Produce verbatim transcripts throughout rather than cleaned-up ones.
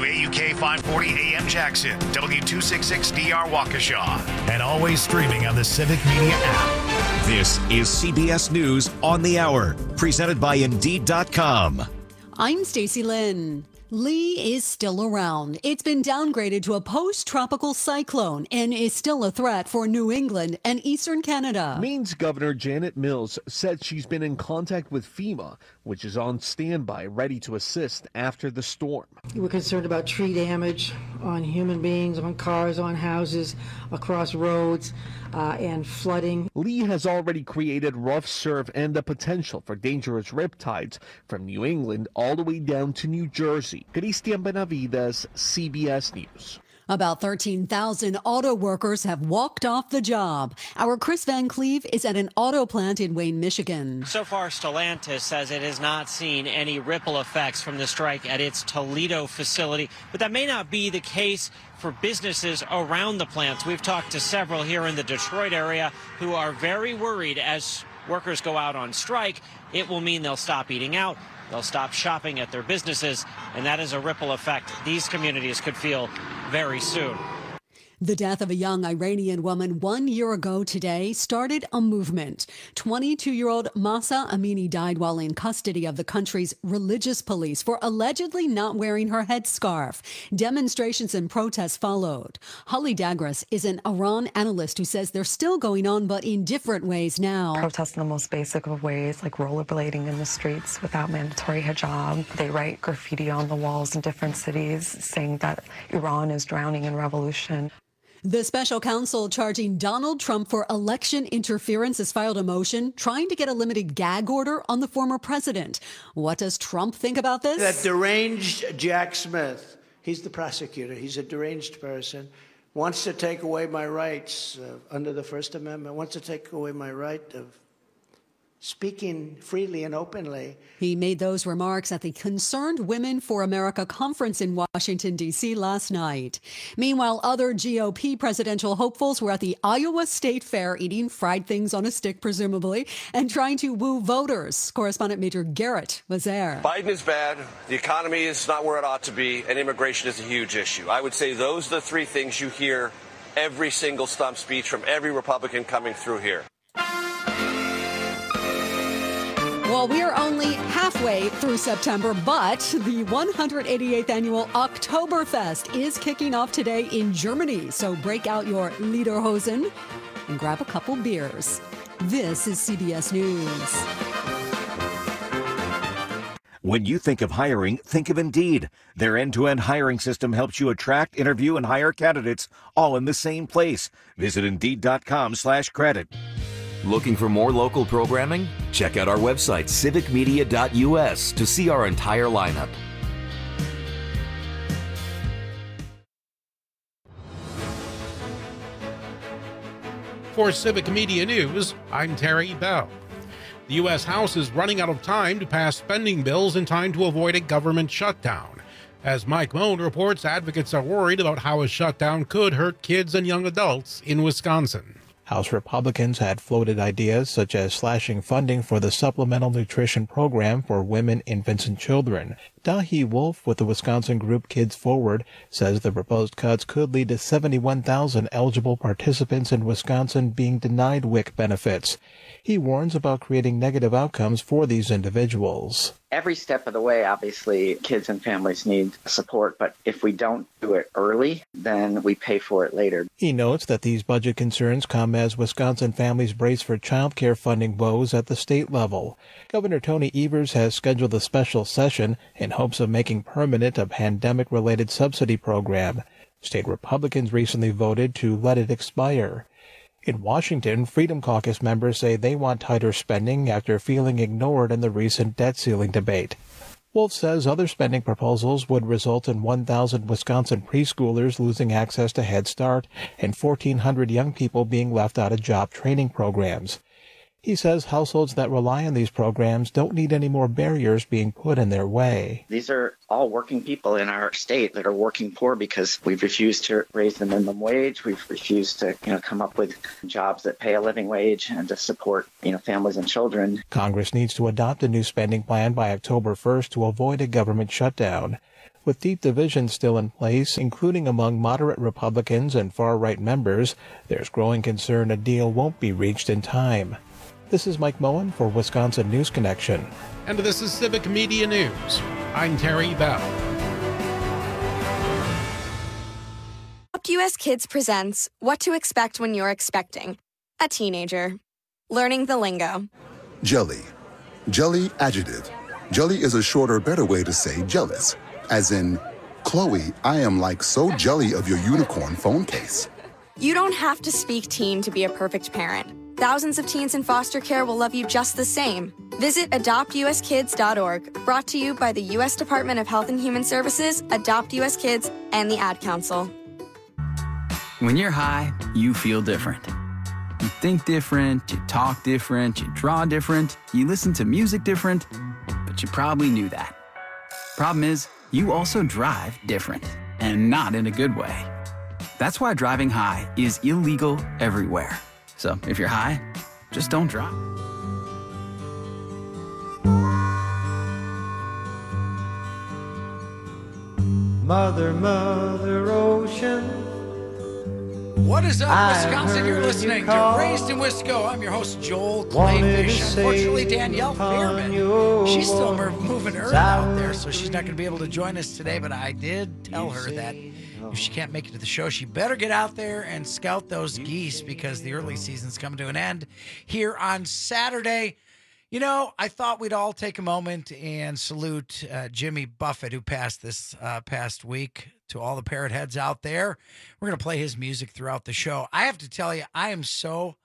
W A U K five forty A M Jackson, W two sixty-six D R Waukesha, and always streaming on the Civic Media app. This is C B S News on the Hour, presented by Indeed dot com. I'm Stacey Lynn. Lee is still around. It's been downgraded to a post-tropical cyclone and is still a threat for New England and eastern Canada. Maine's Governor Janet Mills said she's been in contact with FEMA, which is on standby, ready to assist after the storm. We're concerned about tree damage on human beings, on cars, on houses, across roads, uh, and flooding. Lee has already created rough surf and the potential for dangerous riptides from New England all the way down to New Jersey. Cristian Benavides, C B S News. About thirteen thousand auto workers have walked off the job. Our Chris Van Cleve is at an auto plant in Wayne, Michigan. So far, Stellantis says it has not seen any ripple effects from the strike at its Toledo facility, but that may not be the case for businesses around the plants. We've talked to several here in the Detroit area who are very worried as workers go out on strike. It will mean they'll stop eating out. They'll stop shopping at their businesses, and that is a ripple effect these communities could feel very soon. The death of a young Iranian woman one year ago today started a movement. twenty-two-year-old Mahsa Amini died while in custody of the country's religious police for allegedly not wearing her headscarf. Demonstrations and protests followed. Holly Dagras is an Iran analyst who says they're still going on, but in different ways now. Protests in the most basic of ways, like rollerblading in the streets without mandatory hijab. They write graffiti on the walls in different cities saying that Iran is drowning in revolution. The special counsel charging Donald Trump for election interference has filed a motion trying to get a limited gag order on the former president. What does Trump think about this? That deranged Jack Smith, he's the prosecutor, he's a deranged person, wants to take away my rights uh, under the First Amendment, wants to take away my right of speaking freely and openly. He made those remarks at the Concerned Women for America conference in Washington, D C last night. Meanwhile, other G O P presidential hopefuls were at the Iowa State Fair eating fried things on a stick, presumably, and trying to woo voters. Correspondent Major Garrett was there. Biden is bad, the economy is not where it ought to be, and immigration is a huge issue. I would say those are the three things you hear every single stump speech from every Republican coming through here. Well, we are only halfway through September, but the one hundred eighty-eighth annual Oktoberfest is kicking off today in Germany. So break out your Lederhosen and grab a couple beers. This is C B S News. When you think of hiring, think of Indeed. Their end-to-end hiring system helps you attract, interview, and hire candidates all in the same place. Visit Indeed dot com slash credit. Looking for more local programming? Check out our website, civic media dot U S, to see our entire lineup. For Civic Media News, I'm Terry Bell. The U S House is running out of time to pass spending bills in time to avoid a government shutdown. As Mike Moan reports, advocates are worried about how a shutdown could hurt kids and young adults in Wisconsin. House Republicans had floated ideas such as slashing funding for the Supplemental Nutrition Program for women, infants, and children. Dahi Wolf with the Wisconsin group Kids Forward says the proposed cuts could lead to seventy-one thousand eligible participants in Wisconsin being denied W I C benefits. He warns about creating negative outcomes for these individuals. Every step of the way, obviously, kids and families need support, but if we don't do it early, then we pay for it later. He notes that these budget concerns come as Wisconsin families brace for child care funding woes at the state level. Governor Tony Evers has scheduled a special session in hopes of making permanent a pandemic-related subsidy program. State Republicans recently voted to let it expire. In Washington, Freedom Caucus members say they want tighter spending after feeling ignored in the recent debt ceiling debate. Wolf says other spending proposals would result in one thousand Wisconsin preschoolers losing access to Head Start and fourteen hundred young people being left out of job training programs. He says households that rely on these programs don't need any more barriers being put in their way. These are all working people in our state that are working poor because we've refused to raise the minimum wage. We've refused to, you know, come up with jobs that pay a living wage and to support, you know, families and children. Congress needs to adopt a new spending plan by October first to avoid a government shutdown. With deep divisions still in place, including among moderate Republicans and far-right members, there's growing concern a deal won't be reached in time. This is Mike Moen for Wisconsin News Connection. And this is Civic Media News. I'm Terry Bell. Adopt U S Kids presents What to Expect When You're Expecting a Teenager. Learning the lingo. Jelly. Jelly adjective. Jelly is a shorter, better way to say jealous. As in, Chloe, I am like so jelly of your unicorn phone case. You don't have to speak teen to be a perfect parent. Thousands of teens in foster care will love you just the same. Visit adopt u s kids dot org, brought to you by the U S Department of Health and Human Services, Adopt U S Kids, and the Ad Council. When you're high, you feel different. You think different, you talk different, you draw different, you listen to music different, but you probably knew that. Problem is, you also drive different, and not in a good way. That's why driving high is illegal everywhere. So if you're high, just don't drive. Mother, Mother Ocean. What is up, Wisconsin? You're listening to Raised in Wisco. I'm your host, Joel Clayfish. Unfortunately, Danielle Fearman, she's still moving earth out there, so she's not going to be able to join us today, but I did tell her that if she can't make it to the show, she better get out there and scout those geese because the early season's coming to an end here on Saturday. You know, I thought we'd all take a moment and salute uh, Jimmy Buffett, who passed this uh, past week. To all the parrot heads out there, we're going to play his music throughout the show. I have to tell you, I am so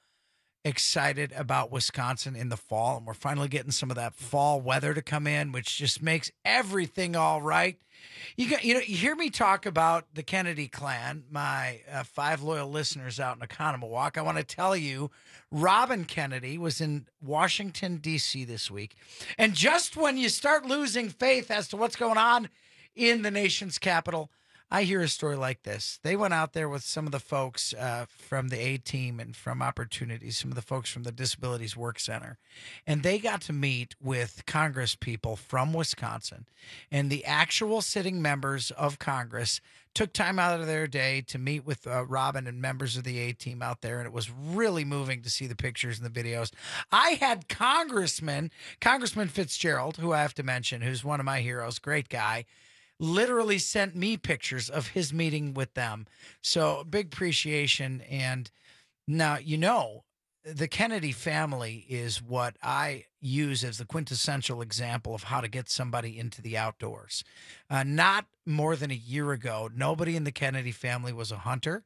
excited about Wisconsin in the fall, and we're finally getting some of that fall weather to come in, which just makes everything all right. You got, you know, you hear me talk about the Kennedy clan, my uh, five loyal listeners out in Oconomowoc. I want to tell you, Robin Kennedy was in Washington, D C this week. And just when you start losing faith as to what's going on in the nation's capital, I hear a story like this. They went out there with some of the folks uh, from the A-Team and from Opportunities, some of the folks from the Disabilities Work Center, and they got to meet with Congress people from Wisconsin. And the actual sitting members of Congress took time out of their day to meet with uh, Robin and members of the A-Team out there, and it was really moving to see the pictures and the videos. I had Congressman, Congressman Fitzgerald, who I have to mention, who's one of my heroes, great guy, literally sent me pictures of his meeting with them. So big appreciation. And now, you know, the Kennedy family is what I use as the quintessential example of how to get somebody into the outdoors. Uh, not more than a year ago, nobody in the Kennedy family was a hunter.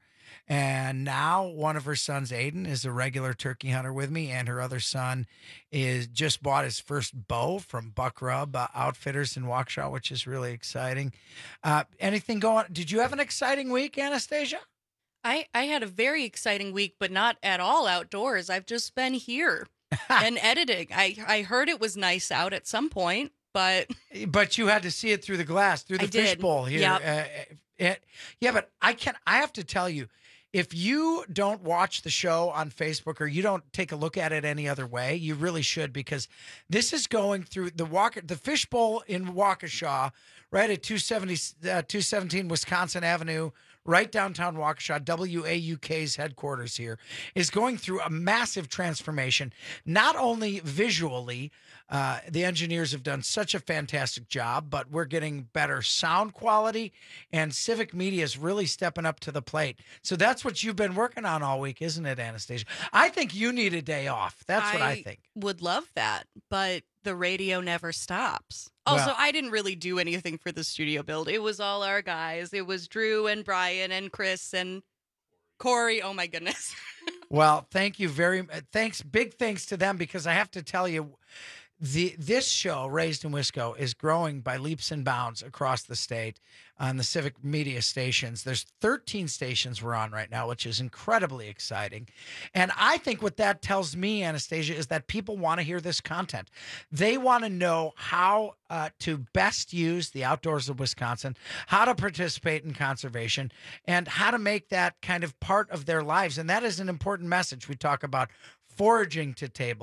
And now one of her sons, Aiden, is a regular turkey hunter with me, and her other son is just bought his first bow from Buck Rub uh, Outfitters in Waukesha, which is really exciting. Uh, anything going? Did you have an exciting week, Anastasia? I, I had a very exciting week, but not at all outdoors. I've just been here and editing. I, I heard it was nice out at some point, but... But you had to see it through the glass, through the fishbowl here. Yep. Uh, it, yeah, but I can I have to tell you, if you don't watch the show on Facebook or you don't take a look at it any other way, you really should, because this is going through the walk the fishbowl in Waukesha, right at two seventy, uh, two seventeen Wisconsin Avenue, right downtown Waukesha. W A U K's headquarters here is going through a massive transformation, not only visually. Uh, the engineers have done such a fantastic job, but we're getting better sound quality, and Civic Media is really stepping up to the plate. So that's what you've been working on all week, isn't it, Anastasia? I think you need a day off. That's what I think. Would love that, but the radio never stops. Also, Well- I didn't really do anything for the studio build. It was all our guys. It was Drew and Brian and Chris and Corey. Oh, my goodness. Well, thank you very much. Thanks. Big thanks to them, because I have to tell you, the this show, Raised in Wisco, is growing by leaps and bounds across the state on the Civic Media stations. There's thirteen stations we're on right now, which is incredibly exciting. And I think what that tells me, Anastasia, is that people want to hear this content. They want to know how uh, to best use the outdoors of Wisconsin, how to participate in conservation, and how to make that kind of part of their lives. And that is an important message. We talk about foraging to table,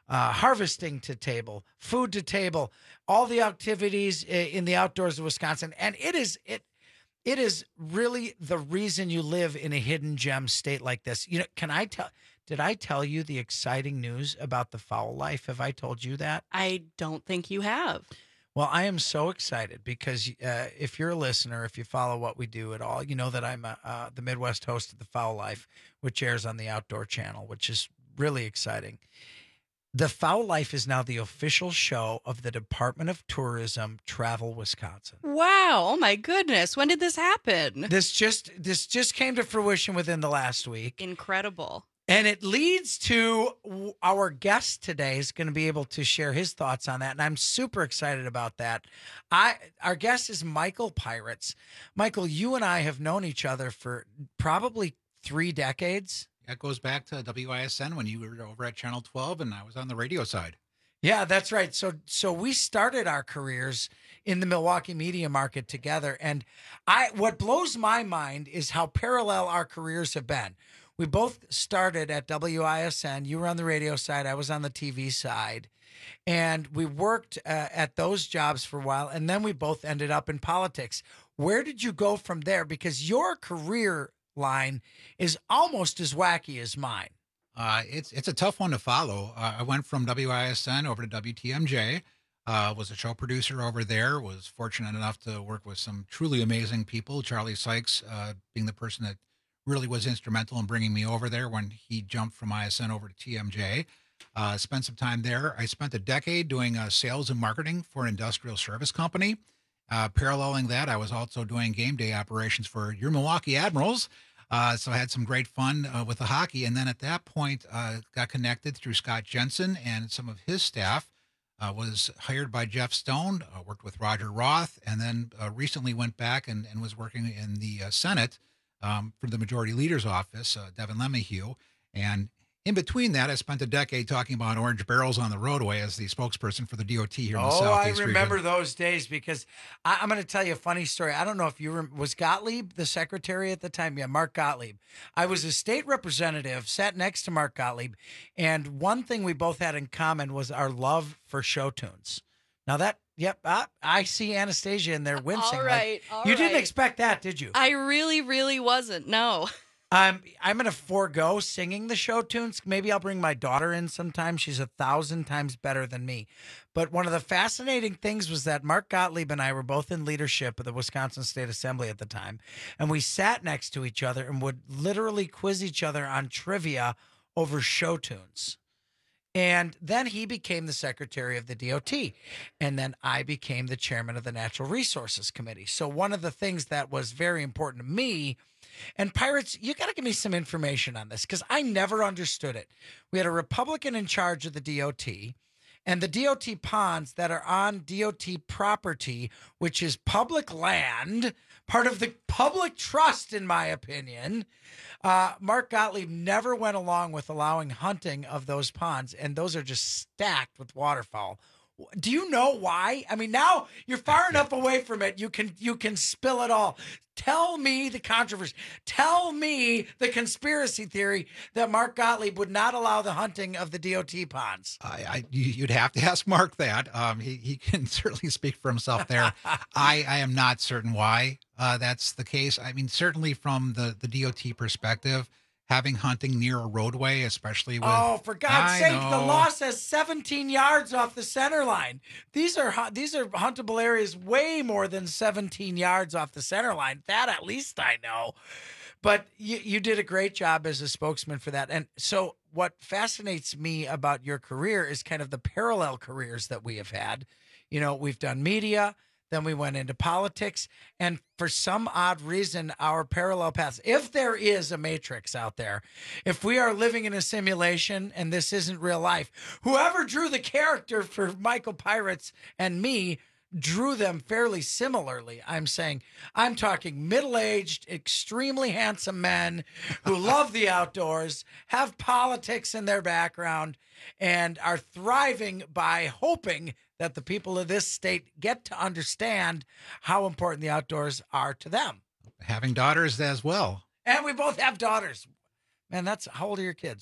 uh, harvesting to table, food to table, all the activities in the outdoors of Wisconsin. And it is it it is really the reason you live in a hidden gem state like this. You know, can I tell did I tell you the exciting news about the fowl life? Have I told you that? I don't think you have. Well, I am so excited because uh, if you're a listener, if you follow what we do at all, you know that I'm a, uh, the Midwest host of The Fowl Life, which airs on the Outdoor Channel, which is really exciting. The Fowl Life is now the official show of the Department of Tourism Travel Wisconsin. Wow. Oh, my goodness. When did this happen? This just this just came to fruition within the last week. Incredible. And it leads to our guest today is going to be able to share his thoughts on that. And I'm super excited about that. I Our guest is Michael Peiritz. Michael, you and I have known each other for probably three decades. That goes back to W I S N when you were over at Channel twelve and I was on the radio side. Yeah, that's right. So so we started our careers in the Milwaukee media market together. And I what blows my mind is how parallel our careers have been. We both started at W I S N. You were on the radio side. I was on the T V side. And we worked uh, at those jobs for a while. And then we both ended up in politics. Where did you go from there? Because your career line is almost as wacky as mine. Uh, it's it's a tough one to follow. Uh, I went from W I S N over to W T M J. Uh, was a show producer over there. Was fortunate enough to work with some truly amazing people. Charlie Sykes uh, being the person that really was instrumental in bringing me over there when he jumped from I S N over to T M J. Uh, spent some time there. I spent a decade doing uh, sales and marketing for an industrial service company. Uh, paralleling that, I was also doing game day operations for your Milwaukee Admirals. Uh, so I had some great fun uh, with the hockey. And then at that point, uh, got connected through Scott Jensen and some of his staff. Uh, was hired by Jeff Stone, uh, worked with Roger Roth, and then uh, recently went back and, and was working in the uh, Senate um, for the Majority Leader's office, uh, Devin LeMahieu. And in between that, I spent a decade talking about orange barrels on the roadway as the spokesperson for the D O T here in the oh, Southeast I remember region. those days because I, I'm going to tell you a funny story. I don't know if you rem- was Gottlieb the secretary at the time? Yeah, Mark Gottlieb. I was a state representative, sat next to Mark Gottlieb, and one thing we both had in common was our love for show tunes. Now that, yep, I, I see Anastasia in there wincing. All right, like, all you right. didn't expect that, did you? I really, really wasn't. No. Um, I'm going to forego singing the show tunes. Maybe I'll bring my daughter in sometime. She's a thousand times better than me. But one of the fascinating things was that Mark Gottlieb and I were both in leadership of the Wisconsin State Assembly at the time. And we sat next to each other and would literally quiz each other on trivia over show tunes. And then he became the secretary of the D O T. And then I became the chairman of the Natural Resources Committee. So one of the things that was very important to me, and Pirates, you got to give me some information on this because I never understood it. We had a Republican in charge of the D O T, and the D O T ponds that are on D O T property, which is public land, part of the public trust, in my opinion. Uh, Mark Gottlieb never went along with allowing hunting of those ponds, and those are just stacked with waterfowl. Do you know why? I mean, now you're far enough away from it, you can you can spill it all. Tell me the controversy. Tell me the conspiracy theory that Mark Gottlieb would not allow the hunting of the D O T ponds. I, I you'd have to ask Mark that. Um, he he can certainly speak for himself there. I, I am not certain why uh, that's the case. I mean, certainly from the, the D O T perspective, having hunting near a roadway, especially with oh, for God's I sake, know. the law says seventeen yards off the center line. These are hu- these are huntable areas way more than seventeen yards off the center line. That at least I know. But you, you did a great job as a spokesman for that. And so what fascinates me about your career is kind of the parallel careers that we have had. You know, we've done media, then we went into politics, and for some odd reason, our parallel paths, if there is a matrix out there, if we are living in a simulation and this isn't real life, whoever drew the character for Michael Peiritz and me drew them fairly similarly. I'm saying, I'm talking middle-aged, extremely handsome men who love the outdoors, have politics in their background, and are thriving by hoping that the people of this state get to understand how important the outdoors are to them. Having daughters as well. And we both have daughters. Man, that's, how old are your kids?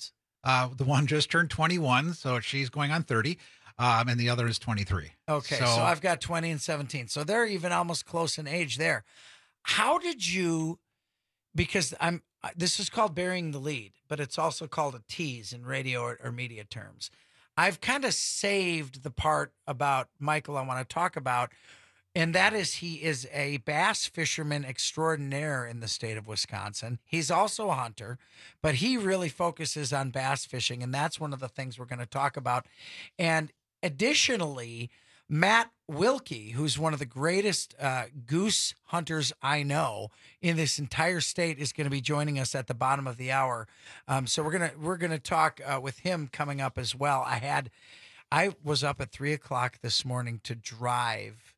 Uh, the one just turned twenty-one, so she's going on thirty, um, and the other is twenty-three. Okay, so, so I've got twenty and seventeen. So they're even almost close in age there. How did you, because I'm, this is called burying the lead, but it's also called a tease in radio or, or media terms. I've kind of saved the part about Michael I want to talk about, and that is he is a bass fisherman extraordinaire in the state of Wisconsin. He's also a hunter, but he really focuses on bass fishing, and that's one of the things we're going to talk about. And additionally, Matt Wilkie, who's one of the greatest uh, goose hunters I know in this entire state, is going to be joining us at the bottom of the hour. Um, so we're gonna we're gonna talk uh, with him coming up as well. I had I was up at three o'clock this morning to drive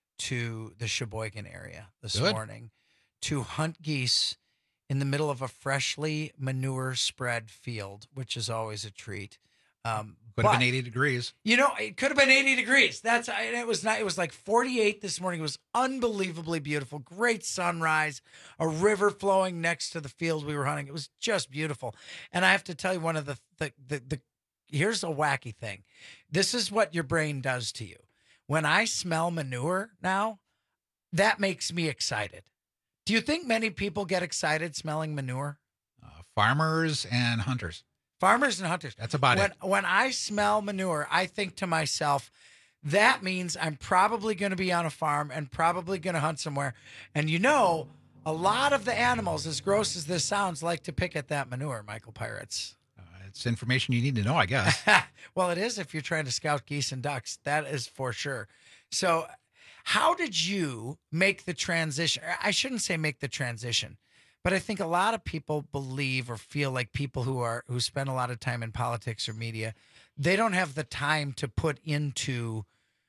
to the Sheboygan area this Good. morning to hunt geese in the middle of a freshly manure spread field, which is always a treat. Um, Could have but, been eighty degrees. You know, it could have been eighty degrees. That's it was not. It was like forty-eight this morning. It was unbelievably beautiful. Great sunrise, a river flowing next to the field we were hunting. It was just beautiful. And I have to tell you, one of the the the, the here's a wacky thing. This is what your brain does to you. When I smell manure now, that makes me excited. Do you think many people get excited smelling manure? Uh, farmers and hunters. Farmers and hunters. That's about when, it. When I smell manure, I think to myself, that means I'm probably going to be on a farm and probably going to hunt somewhere. And you know, a lot of the animals, as gross as this sounds, like to pick at that manure, Michael Pirates. Uh, it's information you need to know, I guess. Well, it is if you're trying to scout geese and ducks. That is for sure. So how did you make the transition? I shouldn't say make the transition. But I think a lot of people believe or feel like people who are who spend a lot of time in politics or media, they don't have the time to put into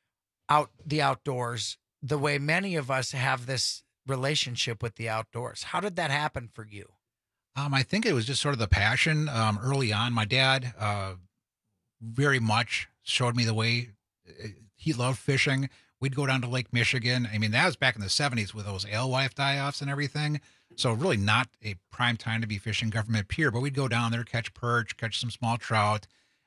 out the outdoors the way many of us have this relationship with the outdoors. How did that happen for you? Um, I think it was just sort of the passion um, early on. My dad uh, very much showed me the way. He loved fishing. We'd go down to Lake Michigan. I mean, that was back in the seventies with those alewife die-offs and everything. So really not a prime time to be fishing government pier, but we'd go down there, catch perch, catch some small trout.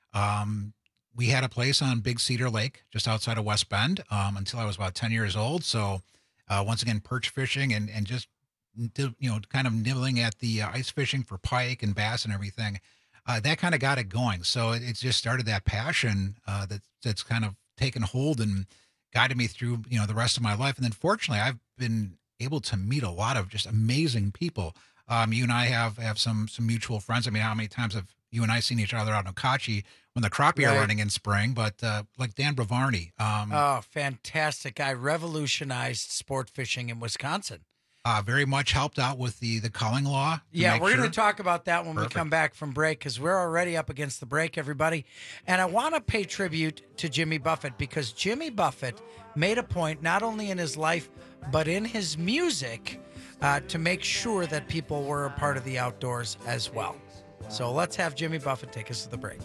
Um, we had a place on Big Cedar Lake just outside of West Bend um, until I was about ten years old. So uh, once again, perch fishing and, and just, you know, kind of nibbling at the uh, ice fishing for pike and bass and everything. Uh, that kind of got it going. So it, it just started that passion uh, that, that's kind of taken hold and guided me through, you know, the rest of my life. And then fortunately, I've been able to meet a lot of just amazing people. Um, you and I have have some some mutual friends. I mean, how many times have you and I seen each other out in Okachi when the crappie right. are running in spring? But uh, like Dan Bravarni. Um, oh, fantastic guy. Revolutionized sport fishing in Wisconsin. Uh, very much helped out with the the culling law. Yeah, we're sure. going to talk about that when Perfect. we come back from break, because we're already up against the break, everybody. And I want to pay tribute to Jimmy Buffett, because Jimmy Buffett made a point, not only in his life, but in his music, uh, to make sure that people were a part of the outdoors as well. So let's have Jimmy Buffett take us to the break.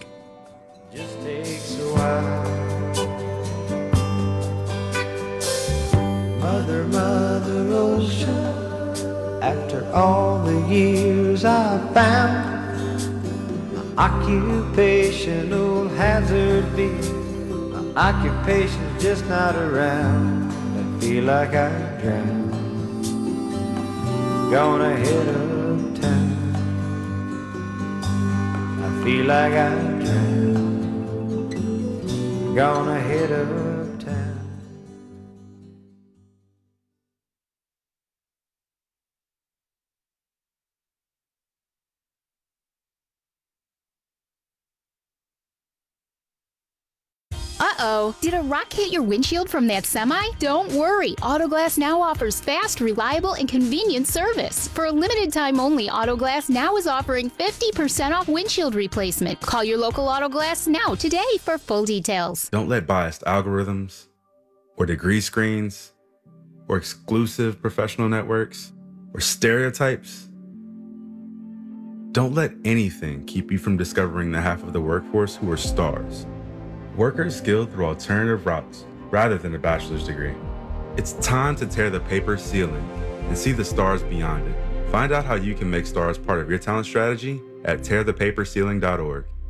Just takes a while. Mother, Mother Ocean, after all the years I've found, my occupational hazard be, my occupation's just not around. I feel like I drowned, gonna head uptown. I feel like I drowned, gonna head uptown. Uh-oh, did a rock hit your windshield from that semi? Don't worry, Autoglass Now offers fast, reliable, and convenient service. For a limited time only, Autoglass Now is offering fifty percent off windshield replacement. Call your local Autoglass Now today for full details. Don't let biased algorithms, or degree screens, or exclusive professional networks, or stereotypes, don't let anything keep you from discovering the half of the workforce who are stars. Workers skilled through alternative routes rather than a bachelor's degree. It's time to tear the paper ceiling and see the stars beyond it. Find out how you can make stars part of your talent strategy at tear the paper ceiling dot org.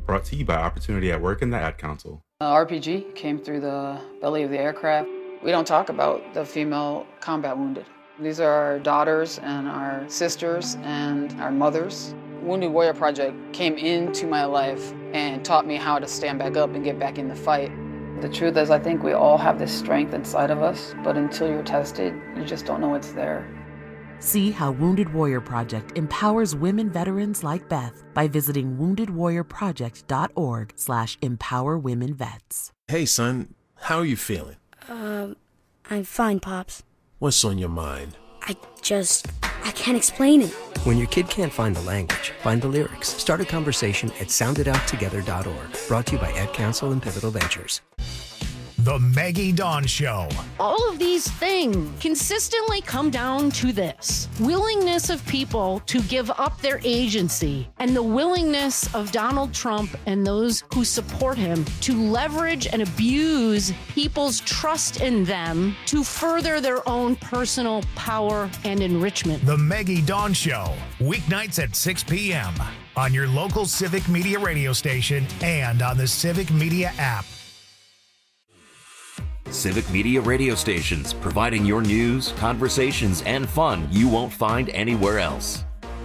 Brought to you by Opportunity at Work and the Ad Council. Uh, R P G came through the belly of the aircraft. We don't talk about the female combat wounded. These are our daughters and our sisters and our mothers. Wounded Warrior Project came into my life and taught me how to stand back up and get back in the fight. The truth is, I think we all have this strength inside of us, but until you're tested, you just don't know it's there. See how Wounded Warrior Project empowers women veterans like Beth by visiting wounded warrior project dot org slash empower women vets. Hey, son, how are you feeling? Um, I'm fine, Pops. What's on your mind? I just, I can't explain it. When your kid can't find the language, find the lyrics. Start a conversation at sound it out together dot org. Brought to you by Ad Council and Pivotal Ventures. The Maggie Dawn Show. All of these things consistently come down to this: willingness of people to give up their agency, and the willingness of Donald Trump and those who support him to leverage and abuse people's trust in them to further their own personal power and enrichment. The Maggie Dawn Show, weeknights at six p.m. on your local Civic Media radio station and on the Civic Media app. Civic Media radio stations, providing your news, conversations, and fun you won't find anywhere else.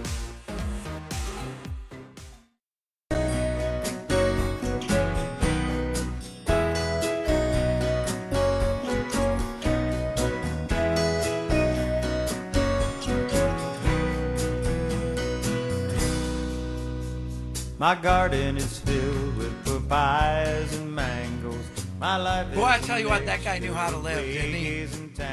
My garden is filled with papayas and mangoes. My life Boy, I tell you what, that guy knew how to live, didn't he?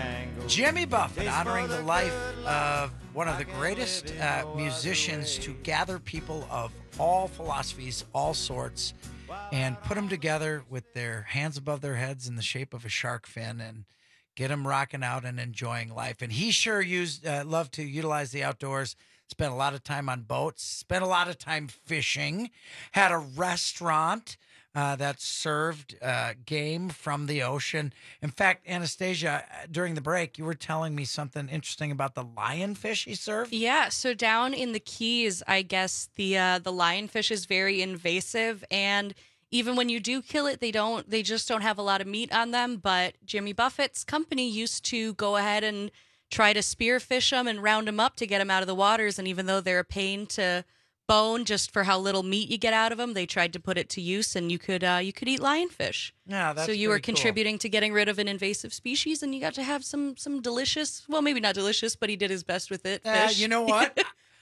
Jimmy Buffett, honoring the life of one of the greatest uh, musicians to gather people of all philosophies, all sorts, and put them together with their hands above their heads in the shape of a shark fin and get them rocking out and enjoying life. And he sure used uh, loved to utilize the outdoors. Spent a lot of time on boats, spent a lot of time fishing, had a restaurant uh, that served uh, game from the ocean. In fact, Anastasia, during the break, you were telling me something interesting about the lionfish he served. Yeah, so down in the Keys, I guess the uh, the lionfish is very invasive, and even when you do kill it, they don't they just don't have a lot of meat on them. But Jimmy Buffett's company used to go ahead and try to spearfish them and round them up to get them out of the waters. And even though they're a pain to bone just for how little meat you get out of them, they tried to put it to use, and you could uh, you could eat lionfish. Yeah, that's so you were pretty cool. contributing to getting rid of an invasive species, and you got to have some some delicious, well, maybe not delicious, but he did his best with it. Uh, Fish. you know what?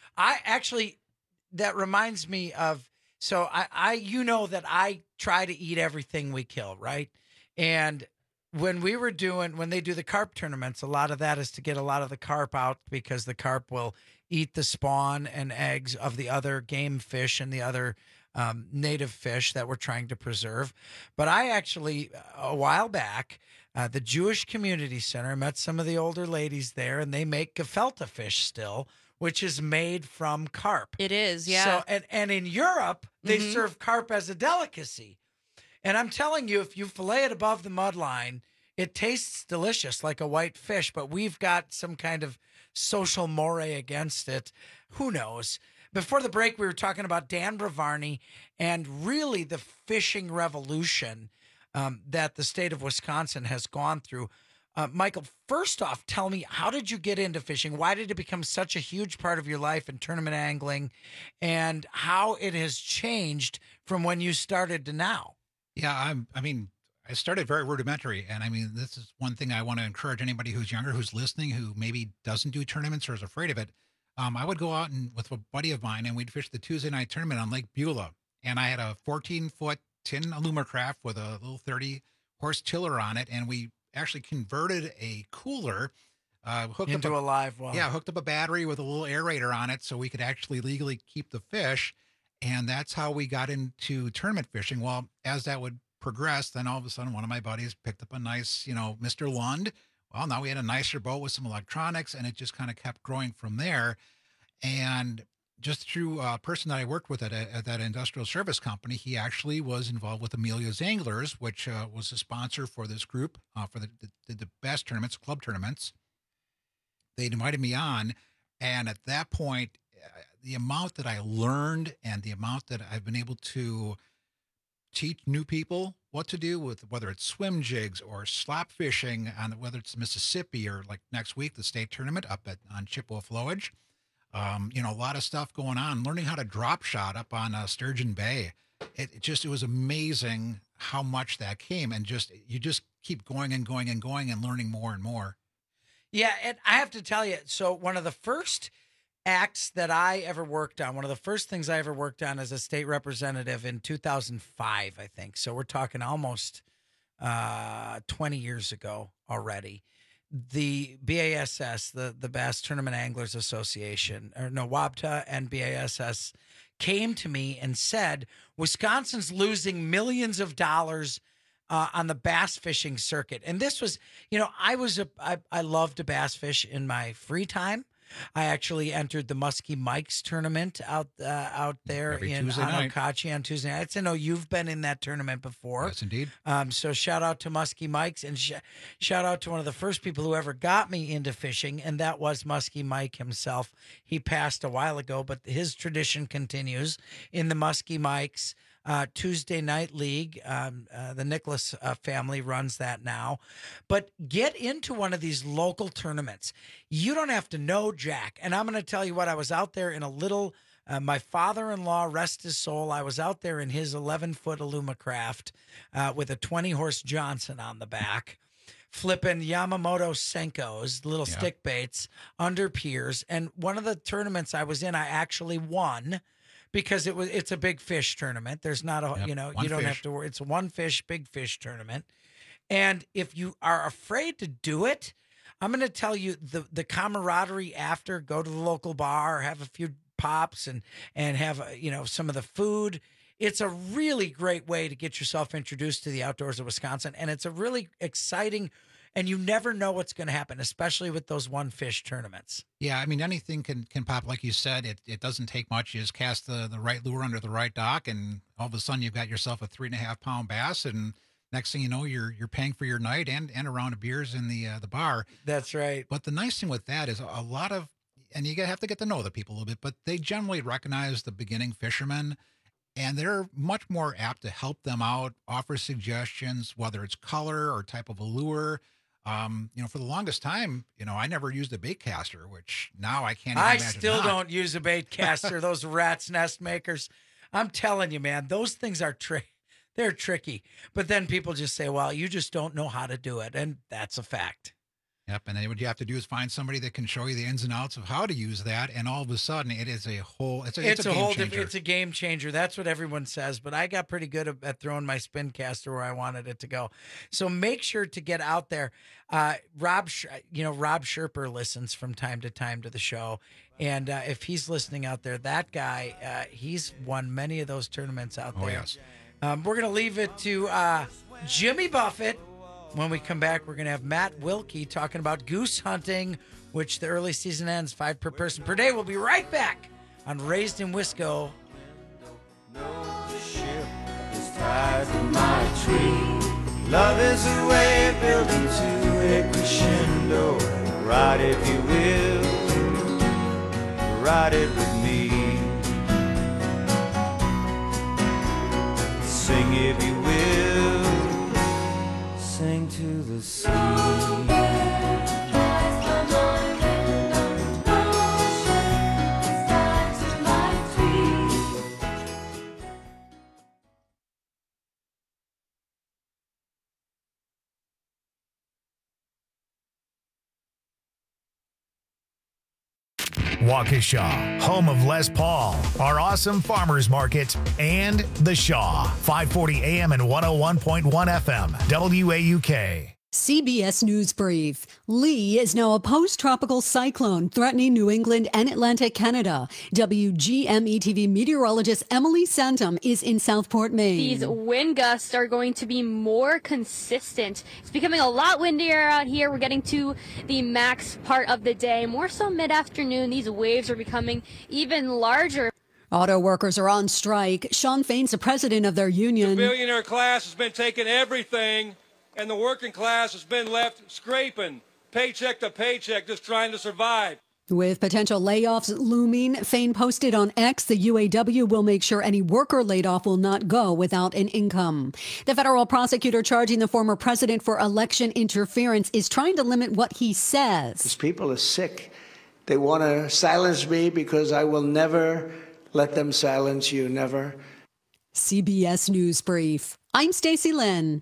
I actually, that reminds me of, so I, I, you know that I try to eat everything we kill, right? And when we were doing, when they do the carp tournaments, a lot of that is to get a lot of the carp out, because the carp will eat the spawn and eggs of the other game fish and the other um, native fish that we're trying to preserve. But I actually, a while back, uh, the Jewish Community Center, met some of the older ladies there, and they make gefilte fish still, which is made from carp. It is, yeah. So, and, and in Europe, they Mhm. serve carp as a delicacy. And I'm telling you, if you fillet it above the mud line, it tastes delicious like a white fish, but we've got some kind of social moray against it. Who knows? Before the break, we were talking about Dan Bravarni and really the fishing revolution um, that the state of Wisconsin has gone through. Uh, Michael, first off, tell me, how did you get into fishing? Why did it become such a huge part of your life in tournament angling, and how it has changed from when you started to now? Yeah, I'm, I mean, I started very rudimentary. And I mean, this is one thing I want to encourage anybody who's younger, who's listening, who maybe doesn't do tournaments or is afraid of it. Um, I would go out and with a buddy of mine, and we'd fish the Tuesday night tournament on Lake Beulah. And I had a fourteen foot tin Alumacraft with a little thirty horse tiller on it. And we actually converted a cooler uh, hooked into up a, a live well. Yeah, hooked up a battery with a little aerator on it so we could actually legally keep the fish. And that's how we got into tournament fishing. Well, as that would progress, then all of a sudden one of my buddies picked up a nice, you know, Mister Lund. Well, now we had a nicer boat with some electronics, and it just kind of kept growing from there. And just through a person that I worked with at, a, at that industrial service company, he actually was involved with Amelia's Anglers, which uh, was a sponsor for this group, uh, for the, the, the best tournaments, club tournaments. They invited me on, and at that point, uh, the amount that I learned and the amount that I've been able to teach new people what to do with whether it's swim jigs or slap fishing on whether it's Mississippi or like next week, the state tournament up at on Chippewa Flowage. Um, you know, a lot of stuff going on, learning how to drop shot up on uh, Sturgeon Bay. It, it just, it was amazing how much that came, and just, you just keep going and going and going and learning more and more. Yeah. And I have to tell you, so one of the first acts that I ever worked on, one of the first things I ever worked on as a state representative in two thousand five, I think. So we're talking almost uh, twenty years ago already. The B A S S, the, the Bass Tournament Anglers Association, or no, W A B T A and B A S S came to me and said, Wisconsin's losing millions of dollars uh, on the bass fishing circuit. And this was, you know, I was a, I, I loved to bass fish in my free time. I actually entered the Muskie Mike's tournament out uh, out there Every in Tuesday night. Anokachi on Tuesday nights. I know you've been in that tournament before. Yes, indeed. Um, so shout out to Muskie Mike's, and sh- shout out to one of the first people who ever got me into fishing, and that was Muskie Mike himself. He passed a while ago, but his tradition continues in the Muskie Mike's Uh, Tuesday Night League. Um, uh, the Nicholas uh, family runs that now. But get into one of these local tournaments. You don't have to know Jack. And I'm going to tell you what, I was out there in a little, uh, my father-in-law, rest his soul, I was out there in his eleven-foot Alumacraft uh, with a twenty-horse Johnson on the back, flipping Yamamoto Senkos, little Yeah. stick baits, under piers. And one of the tournaments I was in, I actually won, because it was it's a big fish tournament. There's not a Yep, you know one you don't fish. have to worry. It's a one fish big fish tournament, and if you are afraid to do it, I'm going to tell you the the camaraderie after. Go to the local bar, have a few pops, and and have uh, you know some of the food. It's a really great way to get yourself introduced to the outdoors of Wisconsin, and it's a really exciting. And you never know what's going to happen, especially with those one fish tournaments. Yeah, I mean, anything can can pop. Like you said, it, it doesn't take much. You just cast the, the right lure under the right dock, and all of a sudden you've got yourself a three and a half pound bass, and next thing you know, you're you're paying for your night and, and a round of beers in the uh, the bar. That's right. But the nice thing with that is a lot of, and you have to get to know the people a little bit, but they generally recognize the beginning fishermen, and they're much more apt to help them out, offer suggestions, whether it's color or type of a lure. Um, you know, for the longest time, you know, I never used a bait caster, which now I can't even I imagine still not. don't use a bait caster. Those rat's nest makers. I'm telling you, man, those things are tricky. They're tricky. But then people just say, well, you just don't know how to do it. And that's a fact. Yep. And then what you have to do is find somebody that can show you the ins and outs of how to use that. And all of a sudden it is a whole, it's a, it's It's a, a game whole changer. different, it's a game changer. That's what everyone says. But I got pretty good at, at throwing my spin caster where I wanted it to go. So make sure to get out there. Uh, Rob, Sh- you know, Rob Sherper listens from time to time to the show. And uh, if he's listening out there, that guy, uh, he's won many of those tournaments out Oh, there. yes. Um, we're going to leave it to uh, Jimmy Buffett. When we come back, we're going to have Matt Wilkie talking about goose hunting, which the early season ends five per person per day. We'll be right back on Raised in Wisco. Is tied to my tree. Love is a way of building to a crescendo. Ride if you will, ride it with me. Sing if you will, sing to the sea. Waukesha, home of Les Paul, our awesome farmers market, and The Shaw, five forty A M and one oh one point one F M, W A U K. C B S News Brief. Lee is now a post-tropical cyclone threatening New England and Atlantic Canada. W G M E T V meteorologist Emily Santum is in Southport, Maine. These wind gusts are going to be more consistent. It's becoming a lot windier out here. We're getting to the max part of the day. More so mid-afternoon, these waves are becoming even larger. Auto workers are on strike. Sean Fain's the president of their union. The billionaire class has been taking everything, and the working class has been left scraping paycheck to paycheck, just trying to survive. With potential layoffs looming, Fain posted on X, the U A W will make sure any worker laid off will not go without an income. The federal prosecutor charging the former president for election interference is trying to limit what he says. These people are sick. They want to silence me because I will never let them silence you, never. C B S News Brief. I'm Stacey Lynn.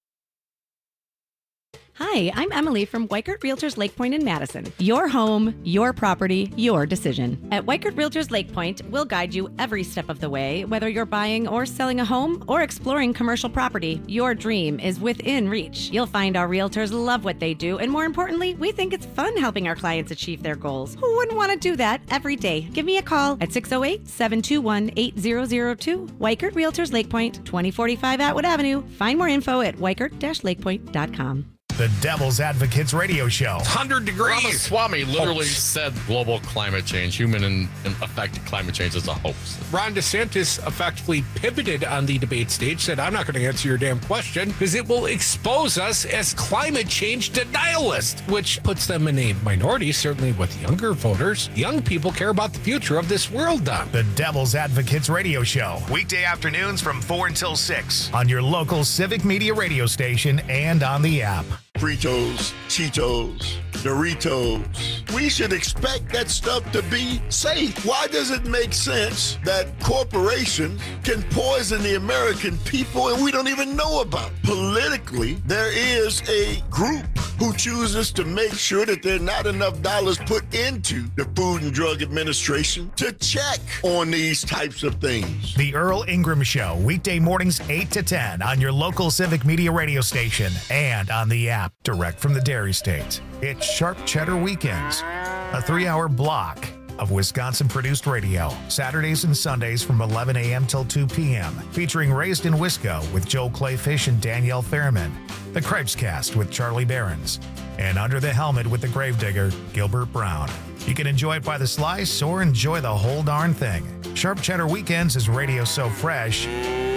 Hi, I'm Emily from Weichert Realtors Lake Point in Madison. Your home, your property, your decision. At Weichert Realtors Lake Point, we'll guide you every step of the way. Whether you're buying or selling a home or exploring commercial property, your dream is within reach. You'll find our realtors love what they do, and more importantly, we think it's fun helping our clients achieve their goals. Who wouldn't want to do that every day? Give me a call at six oh eight, seven two one, eight zero zero two. Weichert Realtors Lake Point, twenty forty-five Atwood Avenue. Find more info at weichert dash lakepoint dot com. The Devil's Advocates radio show. one hundred degrees. Ramaswamy literally oh. said global climate change, human and affected climate change is a hoax. Ron DeSantis effectively pivoted on the debate stage, said, I'm not going to answer your damn question because it will expose us as climate change denialists, which puts them in a minority, certainly with younger voters. Young people care about the future of this world, Don. The Devil's Advocates radio show. Weekday afternoons from four until six on your local Civic Media radio station and on the app. Fritos, Cheetos, Doritos. We should expect that stuff to be safe. Why does it make sense that corporations can poison the American people and we don't even know about it? Politically, there is a group who chooses to make sure that there are not enough dollars put into the Food and Drug Administration to check on these types of things. The Earl Ingram Show, weekday mornings eight to ten on your local Civic Media radio station and on the app, direct from the Dairy State. It's Sharp Cheddar Weekends, a three-hour block of Wisconsin-produced radio, Saturdays and Sundays from eleven a.m. till two p.m., featuring Raised in Wisco with Joel Clayfish and Danielle Fairman, The Cripescast with Charlie Behrens, and Under the Helmet with the Gravedigger, Gilbert Brown. You can enjoy it by the slice or enjoy the whole darn thing. Sharp Cheddar Weekends is radio so fresh,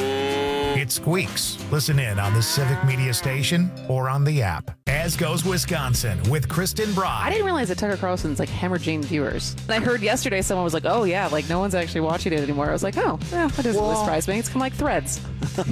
it squeaks. Listen in on the Civic Media station or on the app. As Goes Wisconsin with Kristen Brock. I didn't realize that Tucker Carlson's like hemorrhaging viewers. I heard yesterday someone was like, oh yeah, like no one's actually watching it anymore. I was like, oh, yeah, that doesn't well, surprise me. It's kind of like Threads. it,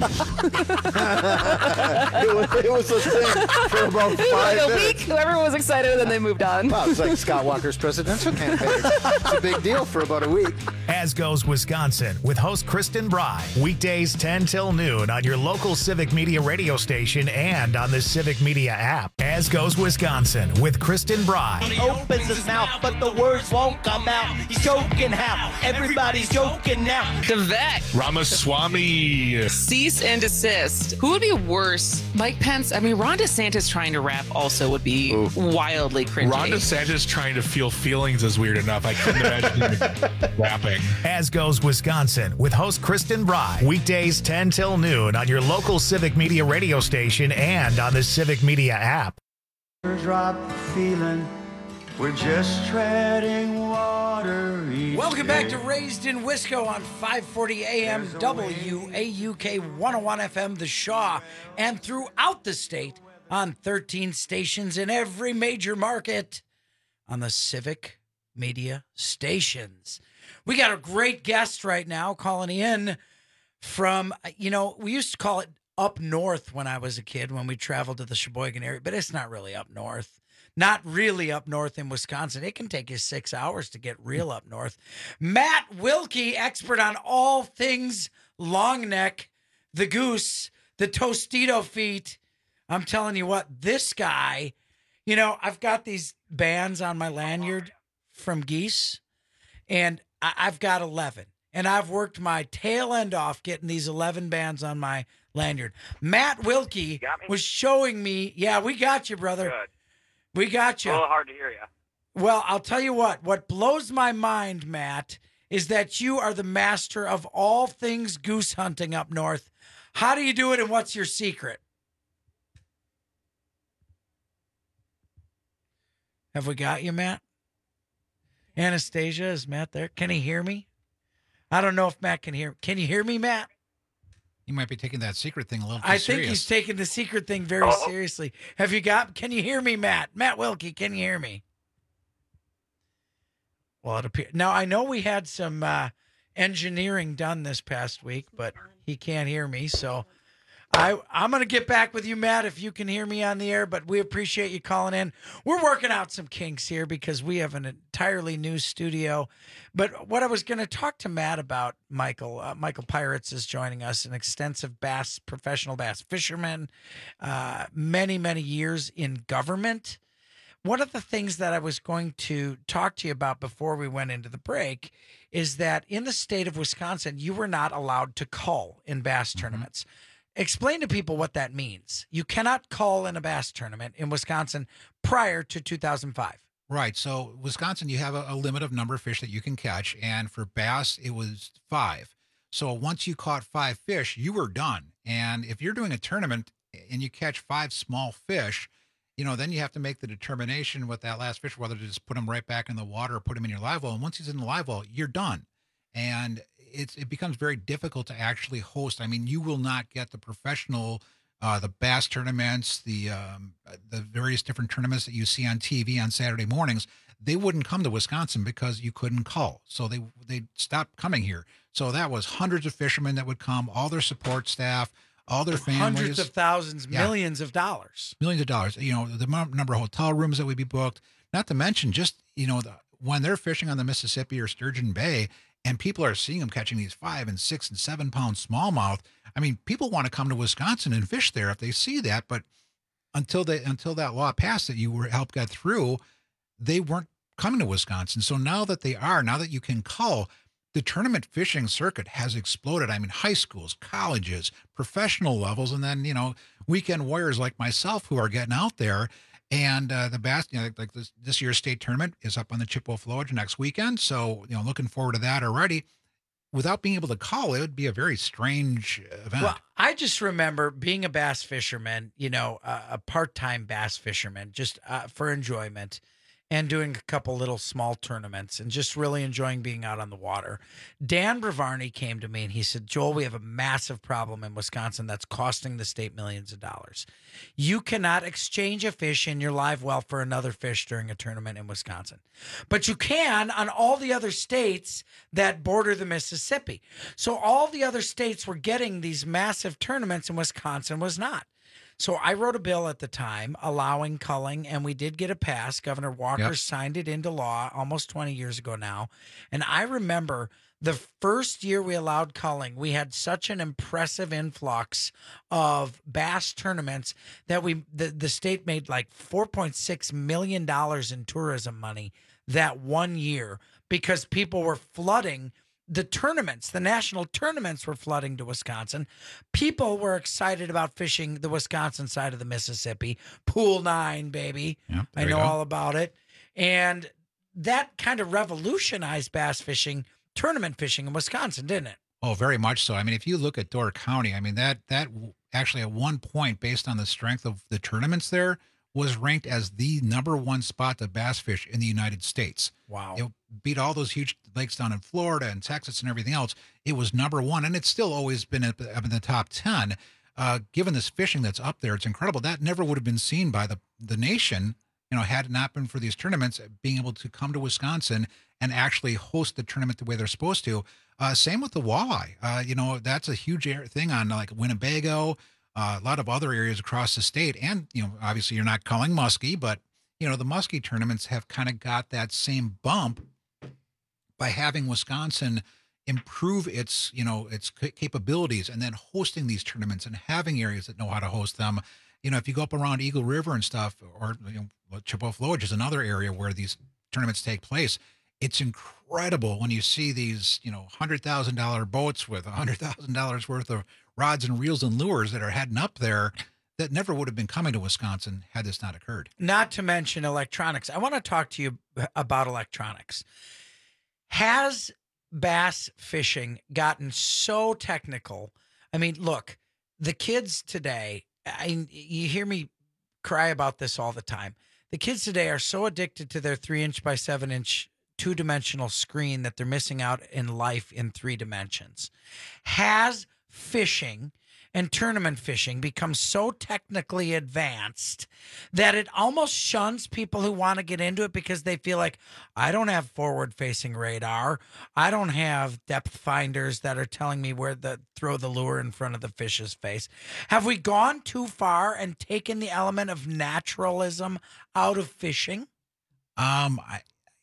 was, it was a thing for about five like a minutes. week. Everyone was excited and then they moved on. Wow, it's like Scott Walker's presidential campaign. It's a big deal for about a week. As Goes Wisconsin with host Kristen Bry. Weekdays ten till noon on your local Civic Media radio station and on the Civic Media app. As Goes Wisconsin with Kristen Bry. He opens his mouth, but the words won't come out. He's joking how? Everybody's joking now. The vet. Ramaswamy. Cease and desist. Who would be worse? Mike Pence? I mean, Ron DeSantis trying to rap also would be Ooh. wildly cringy. Ron DeSantis trying to feel feelings is weird enough. I couldn't imagine him rapping. As Goes Wisconsin with host Kristen Bry. Weekdays ten till noon on your local Civic Media radio station and on the Civic Media app. Drop the feeling, we're just treading water. Welcome back to Raised in Wisco on five forty A M W A U K one oh one F M, The Shaw, and throughout the state on thirteen stations in every major market on the Civic Media stations. We got a great guest right now calling in from, you know, we used to call it up north when I was a kid when we traveled to the Sheboygan area, but it's not really up north. Not really up north in Wisconsin. It can take you six hours to get real up north. Matt Wilkie, expert on all things long neck, the goose, the Tostito feet. I'm telling you what, this guy, you know, I've got these bands on my lanyard from geese, and I've got eleven. And I've worked my tail end off getting these eleven bands on my lanyard. Matt Wilkie was showing me. Yeah, we got you, brother. Good. We got you. A little hard to hear you. Well, I'll tell you what. What blows my mind, Matt, is that you are the master of all things goose hunting up north. How do you do it, and what's your secret? Have we got you, Matt? Anastasia, is Matt there? Can he hear me? I don't know if Matt can hear. Can you hear me, Matt? You might be taking that secret thing a little too I serious. think he's taking the secret thing very oh. seriously. Have you got, can you hear me, Matt? Matt Wilkie, can you hear me? Well, it appears now. I know we had some uh, engineering done this past week, but he can't hear me, so I I'm gonna get back with you, Matt, if you can hear me on the air. But we appreciate you calling in. We're working out some kinks here because we have an entirely new studio. But what I was gonna talk to Matt about, Michael uh, Michael Pirates is joining us, an extensive bass professional bass fisherman, uh, many many years in government. One of the things that I was going to talk to you about before we went into the break is that in the state of Wisconsin, you were not allowed to cull in bass mm-hmm. tournaments. Explain to people what that means. You cannot cull in a bass tournament in Wisconsin prior to two thousand five. Right. So Wisconsin, you have a, a limit of number of fish that you can catch. And for bass, it was five. So once you caught five fish, you were done. And if you're doing a tournament and you catch five small fish, you know, then you have to make the determination with that last fish, whether to just put him right back in the water or put him in your live well. And once he's in the live well, you're done. And it's, it becomes very difficult to actually host. I mean, you will not get the professional, uh, the bass tournaments, the, um, the various different tournaments that you see on T V on Saturday mornings. They wouldn't come to Wisconsin because you couldn't cull. So they, they stopped coming here. So that was hundreds of fishermen that would come, all their support staff, all their families. Hundreds of thousands, yeah. millions of dollars. Millions of dollars. You know, the number of hotel rooms that would be booked, not to mention just, you know, the, when they're fishing on the Mississippi or Sturgeon Bay and people are seeing them catching these five and six and seven pound smallmouth. I mean, people want to come to Wisconsin and fish there if they see that. But until they, until that law passed that you were helped get through, they weren't coming to Wisconsin. So now that they are, now that you can cull, the tournament fishing circuit has exploded. I mean, high schools, colleges, professional levels, and then, you know, weekend warriors like myself who are getting out there. And uh, the bass, you know, like this, this year's state tournament is up on the Chippewa Flowage next weekend. So, you know, looking forward to that already. Without being able to call, it would be a very strange event. Well, I just remember being a bass fisherman, you know, uh, a part-time bass fisherman, just uh, for enjoyment, and doing a couple little small tournaments and just really enjoying being out on the water. Dan Bravarni came to me and he said, Joel, we have a massive problem in Wisconsin that's costing the state millions of dollars. You cannot exchange a fish in your live well for another fish during a tournament in Wisconsin. But you can on all the other states that border the Mississippi. So all the other states were getting these massive tournaments and Wisconsin was not. So I wrote a bill at the time allowing culling, and we did get a pass. Governor Walker yep. signed it into law almost twenty years ago now. And I remember the first year we allowed culling, we had such an impressive influx of bass tournaments that we the, the state made like four point six million dollars in tourism money that one year because people were flooding the tournaments. The national tournaments were flooding to Wisconsin. People were excited about fishing the Wisconsin side of the Mississippi. Pool nine, baby. Yep, I know all about it. And that kind of revolutionized bass fishing, tournament fishing in Wisconsin, didn't it? Oh, very much so. I mean, if you look at Door County, I mean, that that actually at one point, based on the strength of the tournaments there, was ranked as the number one spot to bass fish in the United States. Wow. It beat all those huge lakes down in Florida and Texas and everything else. It was number one, and it's still always been up in the top ten. Uh, given this fishing that's up there, it's incredible. That never would have been seen by the, the nation, you know, had it not been for these tournaments, being able to come to Wisconsin and actually host the tournament the way they're supposed to. Uh, same with the walleye. Uh, you know, that's a huge thing on like Winnebago, Uh, a lot of other areas across the state. And, you know, obviously you're not calling muskie, but, you know, the muskie tournaments have kind of got that same bump by having Wisconsin improve its, you know, its capabilities and then hosting these tournaments and having areas that know how to host them. You know, if you go up around Eagle River and stuff, or, you know, Chippewa Flowage is another area where these tournaments take place. It's incredible when you see these, you know, one hundred thousand dollars boats with one hundred thousand dollars worth of rods and reels and lures that are heading up there that never would have been coming to Wisconsin had this not occurred. Not to mention electronics. I want to talk to you about electronics. Has bass fishing gotten so technical? I mean, look, the kids today, I, you hear me cry about this all the time. The kids today are so addicted to their three inch by seven inch two-dimensional screen that they're missing out in life in three dimensions. Has fishing and tournament fishing becomes so technically advanced that it almost shuns people who want to get into it because they feel like, I don't have forward-facing radar. I don't have depth finders that are telling me where to throw the lure in front of the fish's face. Have we gone too far and taken the element of naturalism out of fishing? Um, I,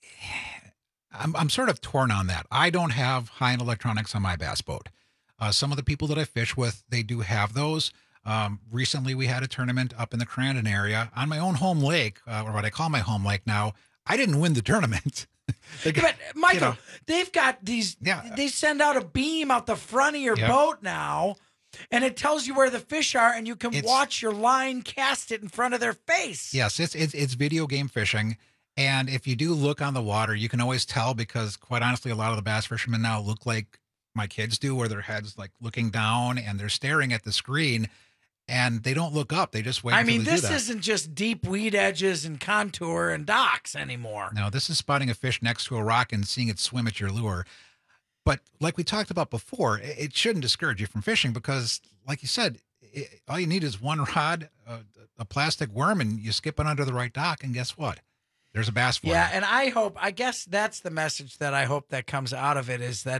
I'm, I'm sort of torn on that. I don't have high-end electronics on my bass boat. Uh, some of the people that I fish with, they do have those. Um, recently, we had a tournament up in the Crandon area on my own home lake, uh, or what I call my home lake now. I didn't win the tournament. Got, but Michael, you know, they've got these. Yeah. They send out a beam out the front of your Yep. boat now, and it tells you where the fish are, and you can It's- watch your line cast it in front of their face. Yes, it's, it's it's video game fishing. And if you do look on the water, you can always tell because, quite honestly, a lot of the bass fishermen now look like my kids do, where their heads like looking down and they're staring at the screen, and they don't look up. They just wait. I until mean, they this do that. isn't just deep weed edges and contour and docks anymore. No, this is spotting a fish next to a rock and seeing it swim at your lure. But like we talked about before, it, it shouldn't discourage you from fishing because, like you said, it, all you need is one rod, a, a plastic worm, and you skip it under the right dock, and guess what? There's a bass for Yeah, you. and I hope, I guess that's the message that I hope that comes out of it is that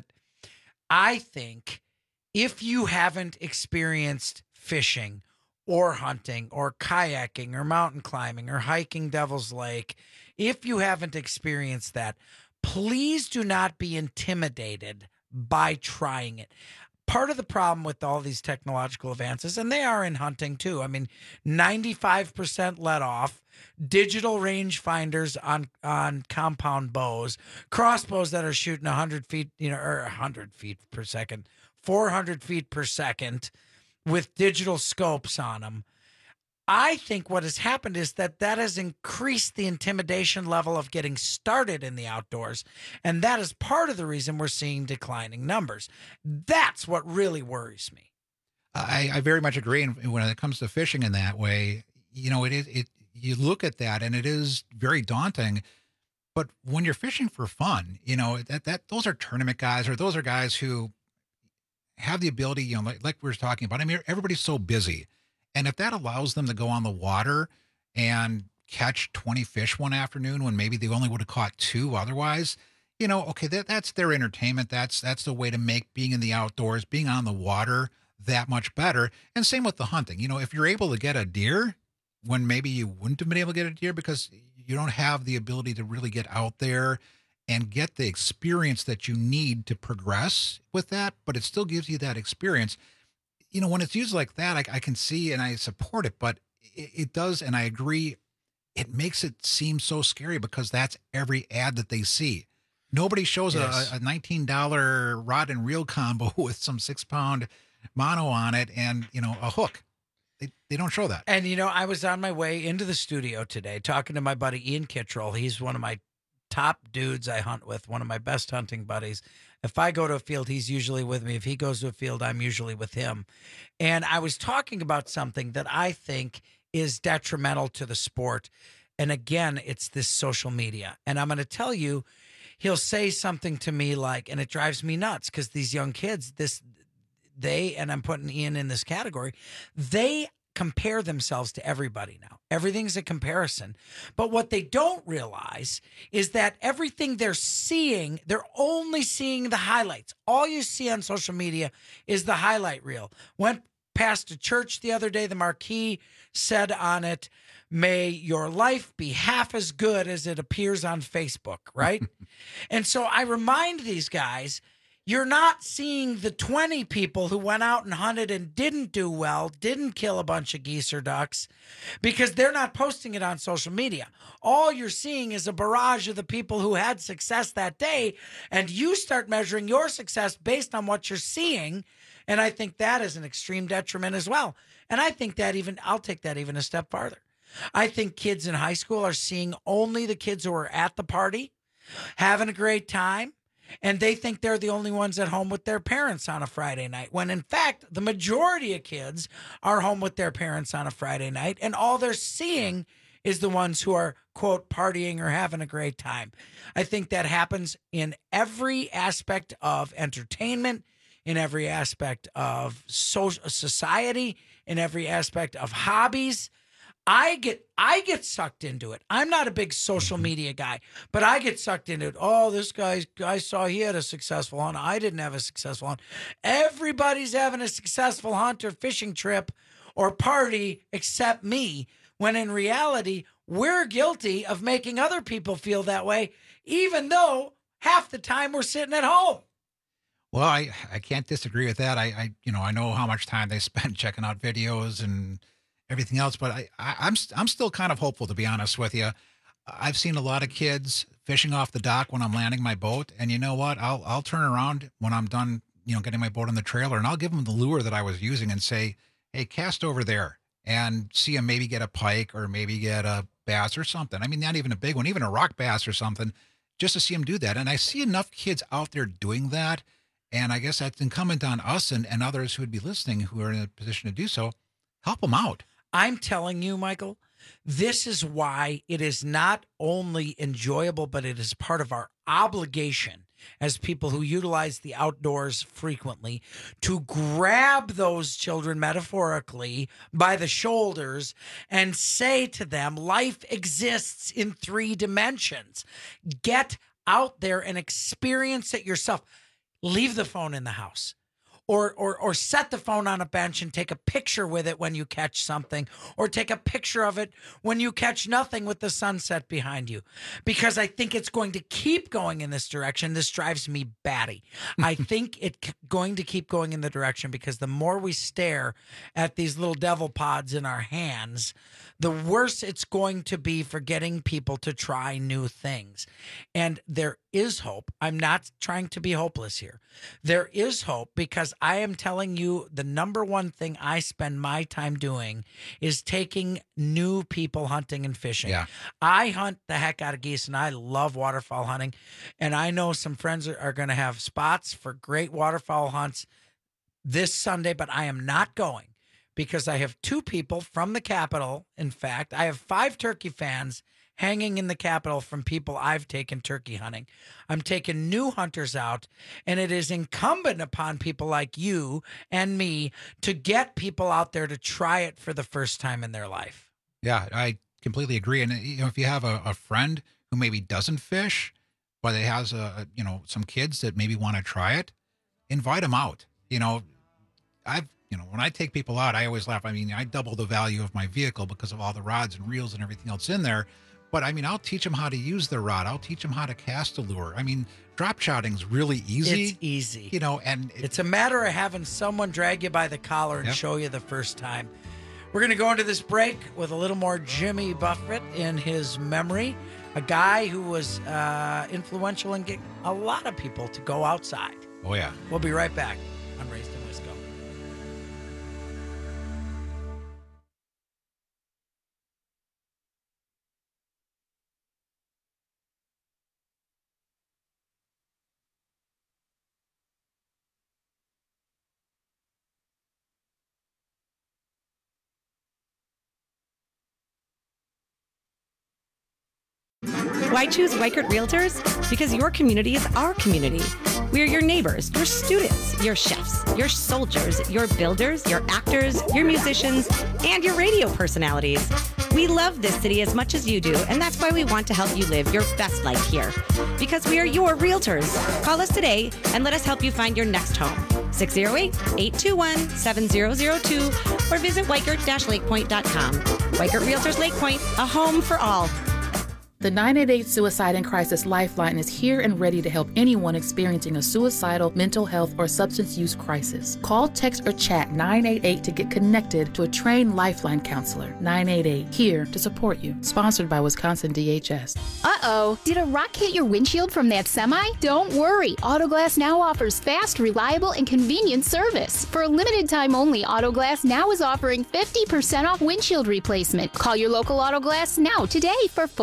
I think if you haven't experienced fishing or hunting or kayaking or mountain climbing or hiking Devil's Lake, if you haven't experienced that, please do not be intimidated by trying it. Part of the problem with all these technological advances, and they are in hunting too. I mean, ninety-five percent let off, digital range finders on on compound bows, crossbows that are shooting one hundred feet, you know, or one hundred feet per second, four hundred feet per second with digital scopes on them. I think what has happened is that that has increased the intimidation level of getting started in the outdoors. And that is part of the reason we're seeing declining numbers. That's what really worries me. I, I very much agree. And when it comes to fishing in that way, you know, it is, it, you look at that and it is very daunting. But when you're fishing for fun, you know, that, that those are tournament guys, or those are guys who have the ability, you know, like, like we were talking about. I mean, everybody's so busy. And if that allows them to go on the water and catch twenty fish one afternoon when maybe they only would have caught two otherwise, you know, okay, that, that's their entertainment. That's that's the way to make being in the outdoors, being on the water that much better. And same with the hunting. You know, if you're able to get a deer when maybe you wouldn't have been able to get a deer because you don't have the ability to really get out there and get the experience that you need to progress with that, but it still gives you that experience. You know, when it's used like that, I, I can see and I support it, but it, it does, and I agree, it makes it seem so scary because that's every ad that they see. Nobody shows Yes. a, a nineteen dollar rod and reel combo with some six pound mono on it and, you know, a hook. They, they don't show that. And, you know, I was on my way into the studio today talking to my buddy Ian Kittrell. He's one of my top dudes I hunt with, one of my best hunting buddies. If I go to a field, he's usually with me. If he goes to a field, I'm usually with him. And I was talking about something that I think is detrimental to the sport. And again, it's this social media. And I'm going to tell you, he'll say something to me like, and it drives me nuts because these young kids, this, they, and I'm putting Ian in this category, they compare themselves to everybody now. Everything's a comparison. But what they don't realize is that everything they're seeing, they're only seeing the highlights. All you see on social media is the highlight reel. Went past a church the other day, the marquee said on it, "May your life be half as good as it appears on Facebook," right? And so I remind these guys, you're not seeing the twenty people who went out and hunted and didn't do well, didn't kill a bunch of geese or ducks, because they're not posting it on social media. All you're seeing is a barrage of the people who had success that day, and you start measuring your success based on what you're seeing, and I think that is an extreme detriment as well. And I think that even, I'll take that even a step farther. I think kids in high school are seeing only the kids who are at the party, having a great time, and they think they're the only ones at home with their parents on a Friday night, when in fact, the majority of kids are home with their parents on a Friday night, and all they're seeing is the ones who are, quote, partying or having a great time. I think that happens in every aspect of entertainment, in every aspect of social society, in every aspect of hobbies. I get I get sucked into it. I'm not a big social media guy, but I get sucked into it. Oh, this guy I saw he had a successful hunt. I didn't have a successful hunt. Everybody's having a successful hunt or fishing trip or party except me, when in reality, we're guilty of making other people feel that way, even though half the time we're sitting at home. Well, I, I can't disagree with that. I, I you know I know how much time they spend checking out videos and everything else, but I, I I'm I'm still kind of hopeful, to be honest with you. I've seen a lot of kids fishing off the dock when I'm landing my boat, and you know what? I'll I'll turn around when I'm done, you know, getting my boat on the trailer, and I'll give them the lure that I was using and say, "Hey, cast over there," and see them maybe get a pike or maybe get a bass or something. I mean, not even a big one, even a rock bass or something, just to see them do that. And I see enough kids out there doing that. And I guess that's incumbent on us and, and others who would be listening who are in a position to do so. Help them out. I'm telling you, Michael, this is why it is not only enjoyable, but it is part of our obligation as people who utilize the outdoors frequently to grab those children metaphorically by the shoulders and say to them, life exists in three dimensions. Get out there and experience it yourself. Leave the phone in the house. Or, or or set the phone on a bench and take a picture with it when you catch something, or take a picture of it when you catch nothing with the sunset behind you, because I think it's going to keep going in this direction. This drives me batty. I think it's going to keep going in the direction because the more we stare at these little devil pods in our hands, the worse it's going to be for getting people to try new things. And there is hope. I'm not trying to be hopeless here. There is hope, because I am telling you, the number one thing I spend my time doing is taking new people hunting and fishing. Yeah. I hunt the heck out of geese, and I love waterfowl hunting. And I know some friends are, are going to have spots for great waterfowl hunts this Sunday, but I am not going, because I have two people from the Capitol. In fact, I have five turkey fans hanging in the Capitol from people I've taken turkey hunting. I'm taking new hunters out, and it is incumbent upon people like you and me to get people out there to try it for the first time in their life. Yeah, I completely agree. And you know, if you have a, a friend who maybe doesn't fish, but it has a, a you know some kids that maybe want to try it, invite them out. You know, I've You know, when I take people out, I always laugh. I mean, I double the value of my vehicle because of all the rods and reels and everything else in there. But I mean, I'll teach them how to use the rod. I'll teach them how to cast a lure. I mean, drop shotting's really easy. It's easy. You know, and it, it's a matter of having someone drag you by the collar and yep. show you the first time. We're going to go into this break with a little more Jimmy Buffett in his memory, a guy who was uh, influential in getting a lot of people to go outside. Oh, yeah. We'll be right back on Raised in Wisco. Why choose Weichert Realtors? Because your community is our community. We are your neighbors, your students, your chefs, your soldiers, your builders, your actors, your musicians, and your radio personalities. We love this city as much as you do, and that's why we want to help you live your best life here. Because we are your realtors. Call us today and let us help you find your next home. six oh eight, eight two one, seven oh oh two or visit weichert dash lake point dot com. Weichert Realtors Lake Point, a home for all. The nine eight eight Suicide and Crisis Lifeline is here and ready to help anyone experiencing a suicidal, mental health, or substance use crisis. Call, text, or chat nine eight eight to get connected to a trained Lifeline counselor. nine eight eight, here to support you. Sponsored by Wisconsin D H S. Uh-oh, did a rock hit your windshield from that semi? Don't worry, Autoglass Now offers fast, reliable, and convenient service. For a limited time only, Autoglass Now is offering fifty percent off windshield replacement. Call your local Autoglass Now today for full details.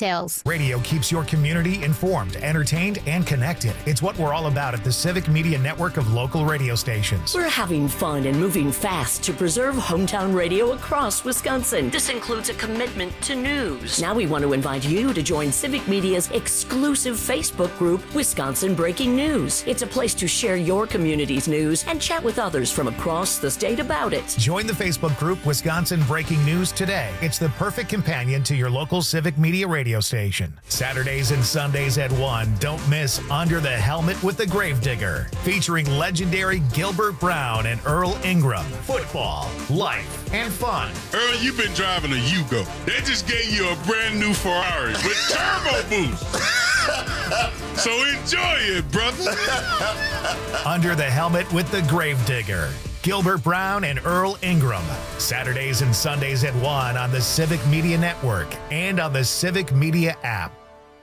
details. Radio keeps your community informed, entertained, and connected. It's what we're all about at the Civic Media Network of local radio stations. We're having fun and moving fast to preserve hometown radio across Wisconsin. This includes a commitment to news. Now we want to invite you to join Civic Media's exclusive Facebook group, Wisconsin Breaking News. It's a place to share your community's news and chat with others from across the state about it. Join the Facebook group Wisconsin Breaking News today. It's the perfect companion to your local Civic Media radio station. Saturdays and Sundays at one. Don't miss Under the Helmet with the Gravedigger, featuring legendary Gilbert Brown and Earl Ingram. Football, life, and fun. Earl, you've been driving a Yugo. They just gave you a brand new Ferrari with turbo boost. So enjoy it, brother. Under the Helmet with the Gravedigger. Gilbert Brown and Earl Ingram. Saturdays and Sundays at one on the Civic Media Network and on the Civic Media app.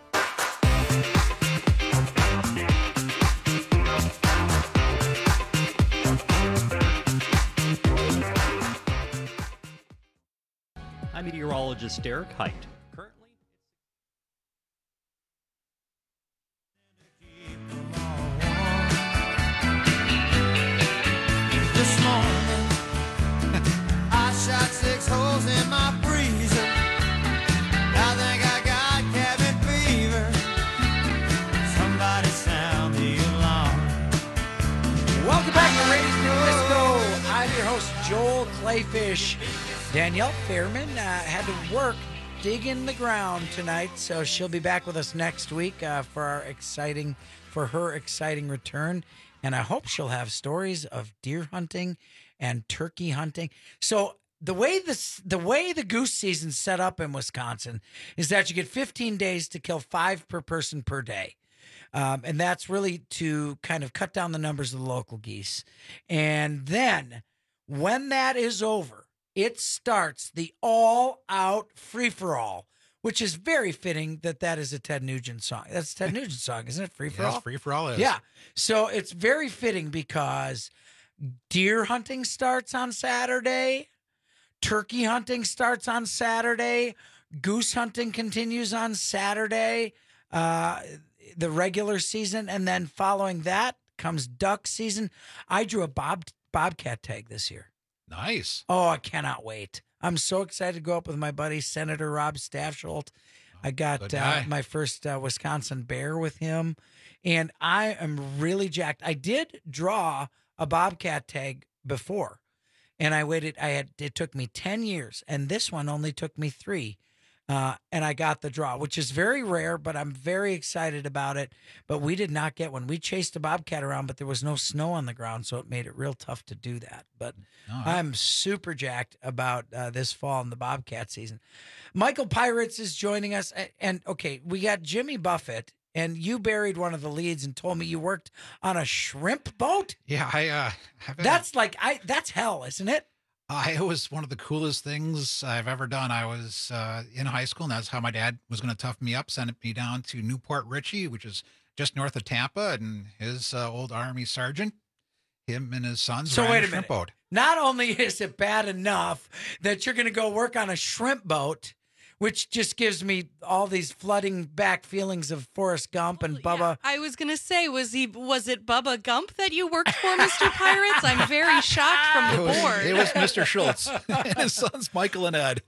I'm meteorologist Derek Height. This morning, I shot six holes in my freezer. I think I got cabin fever. Somebody sound the alarm. Welcome back to Raised in Wisco. I'm your host, Joel Clayfish. Danielle Fairman uh, had to work digging the ground tonight, so she'll be back with us next week uh, for our exciting, for her exciting return. And I hope she'll have stories of deer hunting and turkey hunting. So the way this, the way the goose season's set up in Wisconsin is that you get fifteen days to kill five per person per day. Um, and that's really to kind of cut down the numbers of the local geese. And then when that is over, it starts the all-out free-for-all, which is very fitting that that is a Ted Nugent song. That's a Ted Nugent song, isn't it? Free-for-all? Yes, free-for-all is. Yeah. So it's very fitting because deer hunting starts on Saturday, turkey hunting starts on Saturday, goose hunting continues on Saturday, uh, the regular season, and then following that comes duck season. I drew a bob bobcat tag this year. Nice. Oh, I cannot wait. I'm so excited to go up with my buddy, Senator Rob Staffsholt. I got uh, my first uh, Wisconsin bear with him, and I am really jacked. I did draw a bobcat tag before, and I waited. I had it took me ten years, and this one only took me three. Uh, and I got the draw, which is very rare, but I'm very excited about it. But we did not get one. We chased a bobcat around, but there was no snow on the ground, so it made it real tough to do that. But Oh, I'm super jacked about uh, this fall and the bobcat season. Michael Pirates is joining us. And, and, okay, we got Jimmy Buffett, and you buried one of the leads and told me you worked on a shrimp boat? Yeah, I. Uh, that's like, I. that's hell, isn't it? Uh, it was one of the coolest things I've ever done. I was uh, in high school, and that's how my dad was going to tough me up, send me down to Newport Richey, which is just north of Tampa, and his uh, old Army sergeant, him and his sons So ran wait a a shrimp minute. boat. Not only is it bad enough that you're going to go work on a shrimp boat, which just gives me all these flooding back feelings of Forrest Gump and Bubba. I was gonna say, was he was it Bubba Gump that you worked for, Mister Pirates? I'm very shocked from It the was, board. it was Mister Schultz and his sons, Michael and Ed.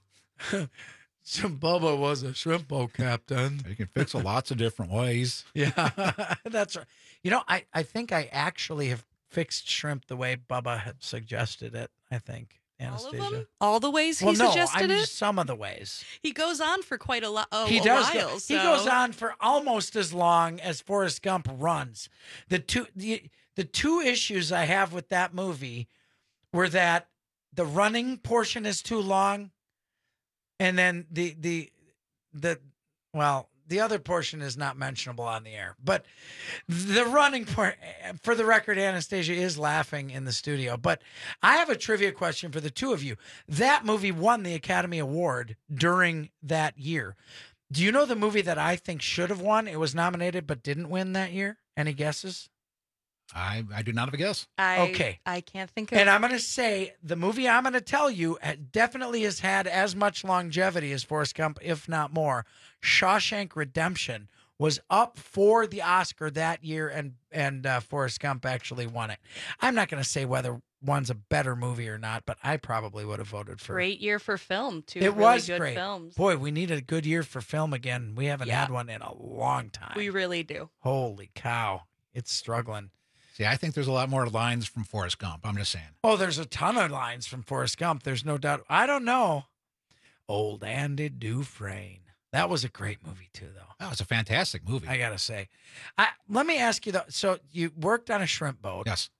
So Bubba was a shrimp boat captain. You can fix it lots of different ways. Yeah, that's right. You know, I, I think I actually have fixed shrimp the way Bubba had suggested it, I think. Anastasia. All of them? All the ways he well, no, suggested I'm it? just some of the ways. He goes on for quite a, lo- oh, He a does. while. Go, so. He goes on for almost as long as Forrest Gump runs. The two the, the two issues I have with that movie were that the running portion is too long, and then the the the well the other portion is not mentionable on the air. But the running part, for the record, Anastasia is laughing in the studio. But I have a trivia question for the two of you. That movie won the Academy Award during that year. Do you know the movie that I think should have won? It was nominated but didn't win that year. Any guesses? I, I do not have a guess. I, Okay. I can't think of And I'm going to say the movie I'm going to tell you uh, definitely has had as much longevity as Forrest Gump, if not more. Shawshank Redemption was up for the Oscar that year, and and uh, Forrest Gump actually won it. I'm not going to say whether one's a better movie or not, but I probably would have voted for great year for film, too. It really was good great. films. Boy, we need a good year for film again. We haven't Yeah. had one in a long time. We really do. Holy cow. It's struggling. See, I think there's a lot more lines from Forrest Gump. I'm just saying. Oh, there's a ton of lines from Forrest Gump. There's no doubt. I don't know. Old Andy Dufresne. That was a great movie, too, though. Oh, it's a fantastic movie. I got to say. I, let me ask you, though. So you worked on a shrimp boat. Yes.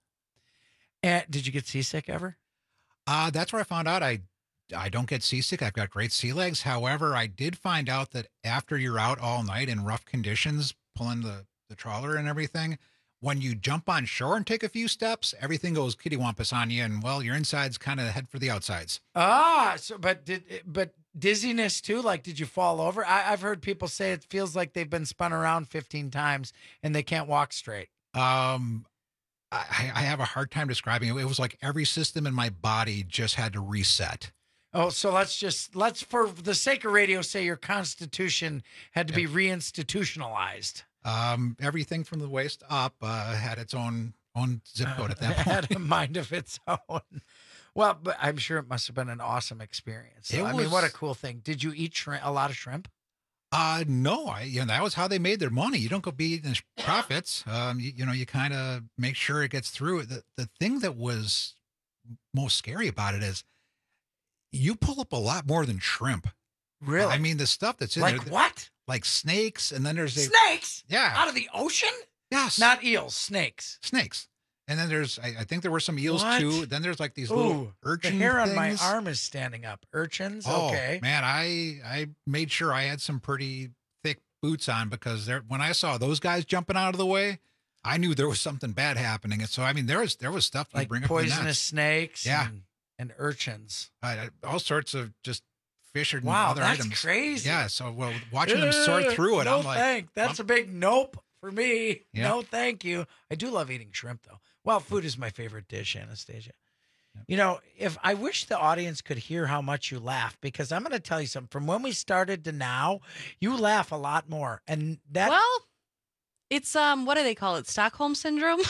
And did you get seasick ever? Uh, that's where I found out I I don't get seasick. I've got great sea legs. However, I did find out that after you're out all night in rough conditions, pulling the, the trawler and everything, when you jump on shore and take a few steps, everything goes kittywampus on you, and well, your insides kind of head for the outsides. Ah, so but did but dizziness too? Like, did you fall over? I, I've heard people say it feels like they've been spun around fifteen times and they can't walk straight. Um, I, I have a hard time describing it. It was like every system in my body just had to reset. Oh, so let's just let's for the sake of radio say your constitution had to be reinstitutionalized. Um, everything from the waist up uh, had its own own zip code at that point. Had a mind of its own. Well, but I'm sure it must have been an awesome experience. So, It I mean, what a was- cool thing. Did you eat shrimp, a lot of shrimp? Uh, no, I, you know, that was how they made their money. You don't go be eating profits. Um, you, you know, you kind of make sure it gets through. The, the thing that was most scary about it is you pull up a lot more than shrimp. Really? I mean, the stuff that's in Like there. what? Like snakes. And then there's a, Snakes? Yeah. Out of the ocean? Yes. Not eels, snakes. Snakes. And then there's, I, I think there were some eels What? too. Then there's like these Ooh, little urchin the hair on my things. arm is standing up. Urchins? Oh, Okay. man, I I made sure I had some pretty thick boots on because there when I saw those guys jumping out of the way, I knew there was something bad happening. And so I mean there was there was stuff you Like bring up in the poisonous nets. snakes Yeah. and, and urchins. I, I- all sorts of just fish and Wow, other that's items. crazy. Yeah, so well watching them sort Ugh, through it, no I'm like thank. That's a big nope for me. Yeah. No, thank you. I do love eating shrimp, though. Well, food is my favorite dish, Anastasia. You know, if I wish the audience could hear how much you laugh, because I'm going to tell you something. From when we started to now, you laugh a lot more, and that. Well, it's um, what do they call it? Stockholm syndrome.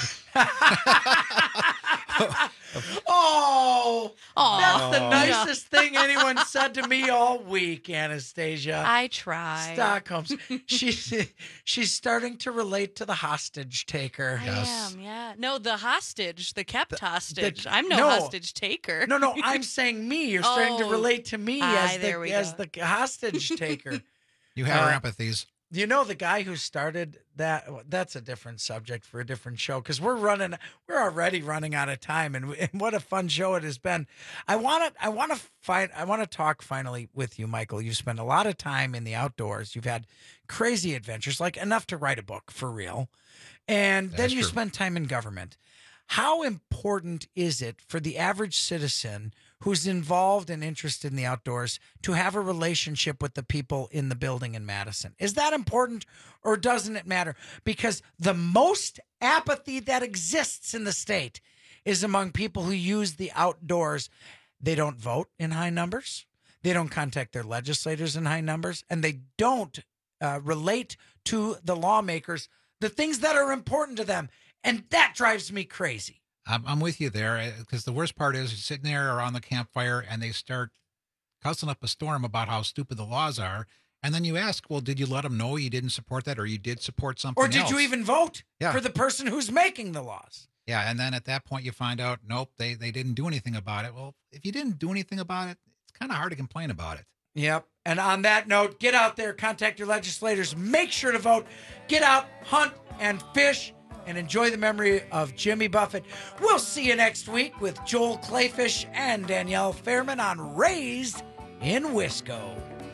Oh, Aw. that's the Aw. nicest thing anyone said to me all week, Anastasia. I try. Stockholm. She's she's starting to relate to the hostage taker. I am, yeah. No, the hostage, the kept hostage. I'm no, no. hostage taker. No, no, I'm saying me. You're starting to Oh. relate to me Aye, as there the we as go. the hostage taker. you have our Uh, empathies. You know the guy who started that? That's a different subject for a different show because we're running. We're already running out of time, and, and what a fun show it has been. I want to. I want to find. I want to talk finally with you, Michael. You spend a lot of time in the outdoors. You've had crazy adventures, like enough to write a book for real, and then That's you true. spend time in government. How important is it for the average citizen who's involved and interested in the outdoors to have a relationship with the people in the building in Madison? Is that important or doesn't it matter? Because the most apathy that exists in the state is among people who use the outdoors. They don't vote in high numbers. They don't contact their legislators in high numbers, and they don't uh, relate to the lawmakers the things that are important to them. And that drives me crazy. I'm, I'm with you there because the worst part is you're sitting there around the campfire and they start cussing up a storm about how stupid the laws are. And then you ask, well, did you let them know you didn't support that or you did support something Or did else? you even vote Yeah. for the person who's making the laws? Yeah, and then at that point you find out, nope, they, they didn't do anything about it. Well, if you didn't do anything about it, it's kind of hard to complain about it. Yep. And on that note, get out there, contact your legislators, make sure to vote, get out, hunt, and fish, and enjoy the memory of Jimmy Buffett. We'll see you next week with Joel Clayfish and Danielle Fairman on Raised in Wisco.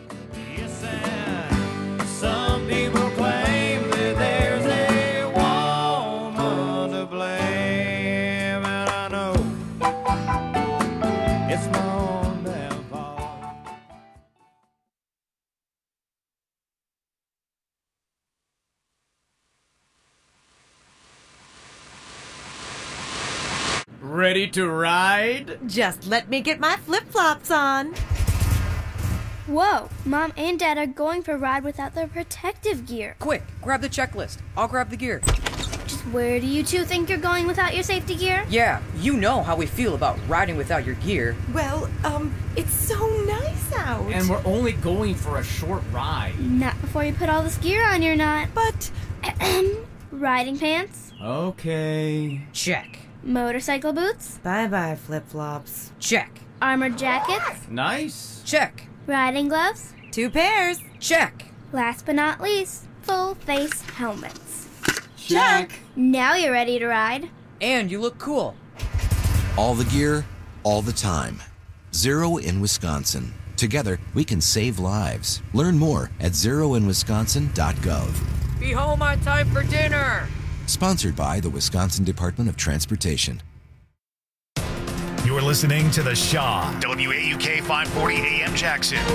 Some people claim that there's a woman to blame, and I know it's my own damn fault. Ready to ride? Just let me get my flip-flops on. Whoa, Mom and Dad are going for a ride without their protective gear. Quick, grab the checklist. I'll grab the gear. Just where do you two think you're going without your safety gear? Yeah, you know how we feel about riding without your gear. Well, um, it's so nice out. And we're only going for a short ride. Not before you put all this gear on your knot. But... Riding pants? Okay. Check. Motorcycle boots? Bye-bye, flip-flops. Check. Armored jackets? Nice. Check. Riding gloves? Two pairs. Check. Last but not least, full face helmets. Check. Now you're ready to ride. And you look cool. All the gear, all the time. Zero in Wisconsin. Together, we can save lives. Learn more at zero in wisconsin dot gov. Be home on time for dinner. Sponsored by the Wisconsin Department of Transportation. You're listening to The Shaw, W A U K five forty A M Jackson.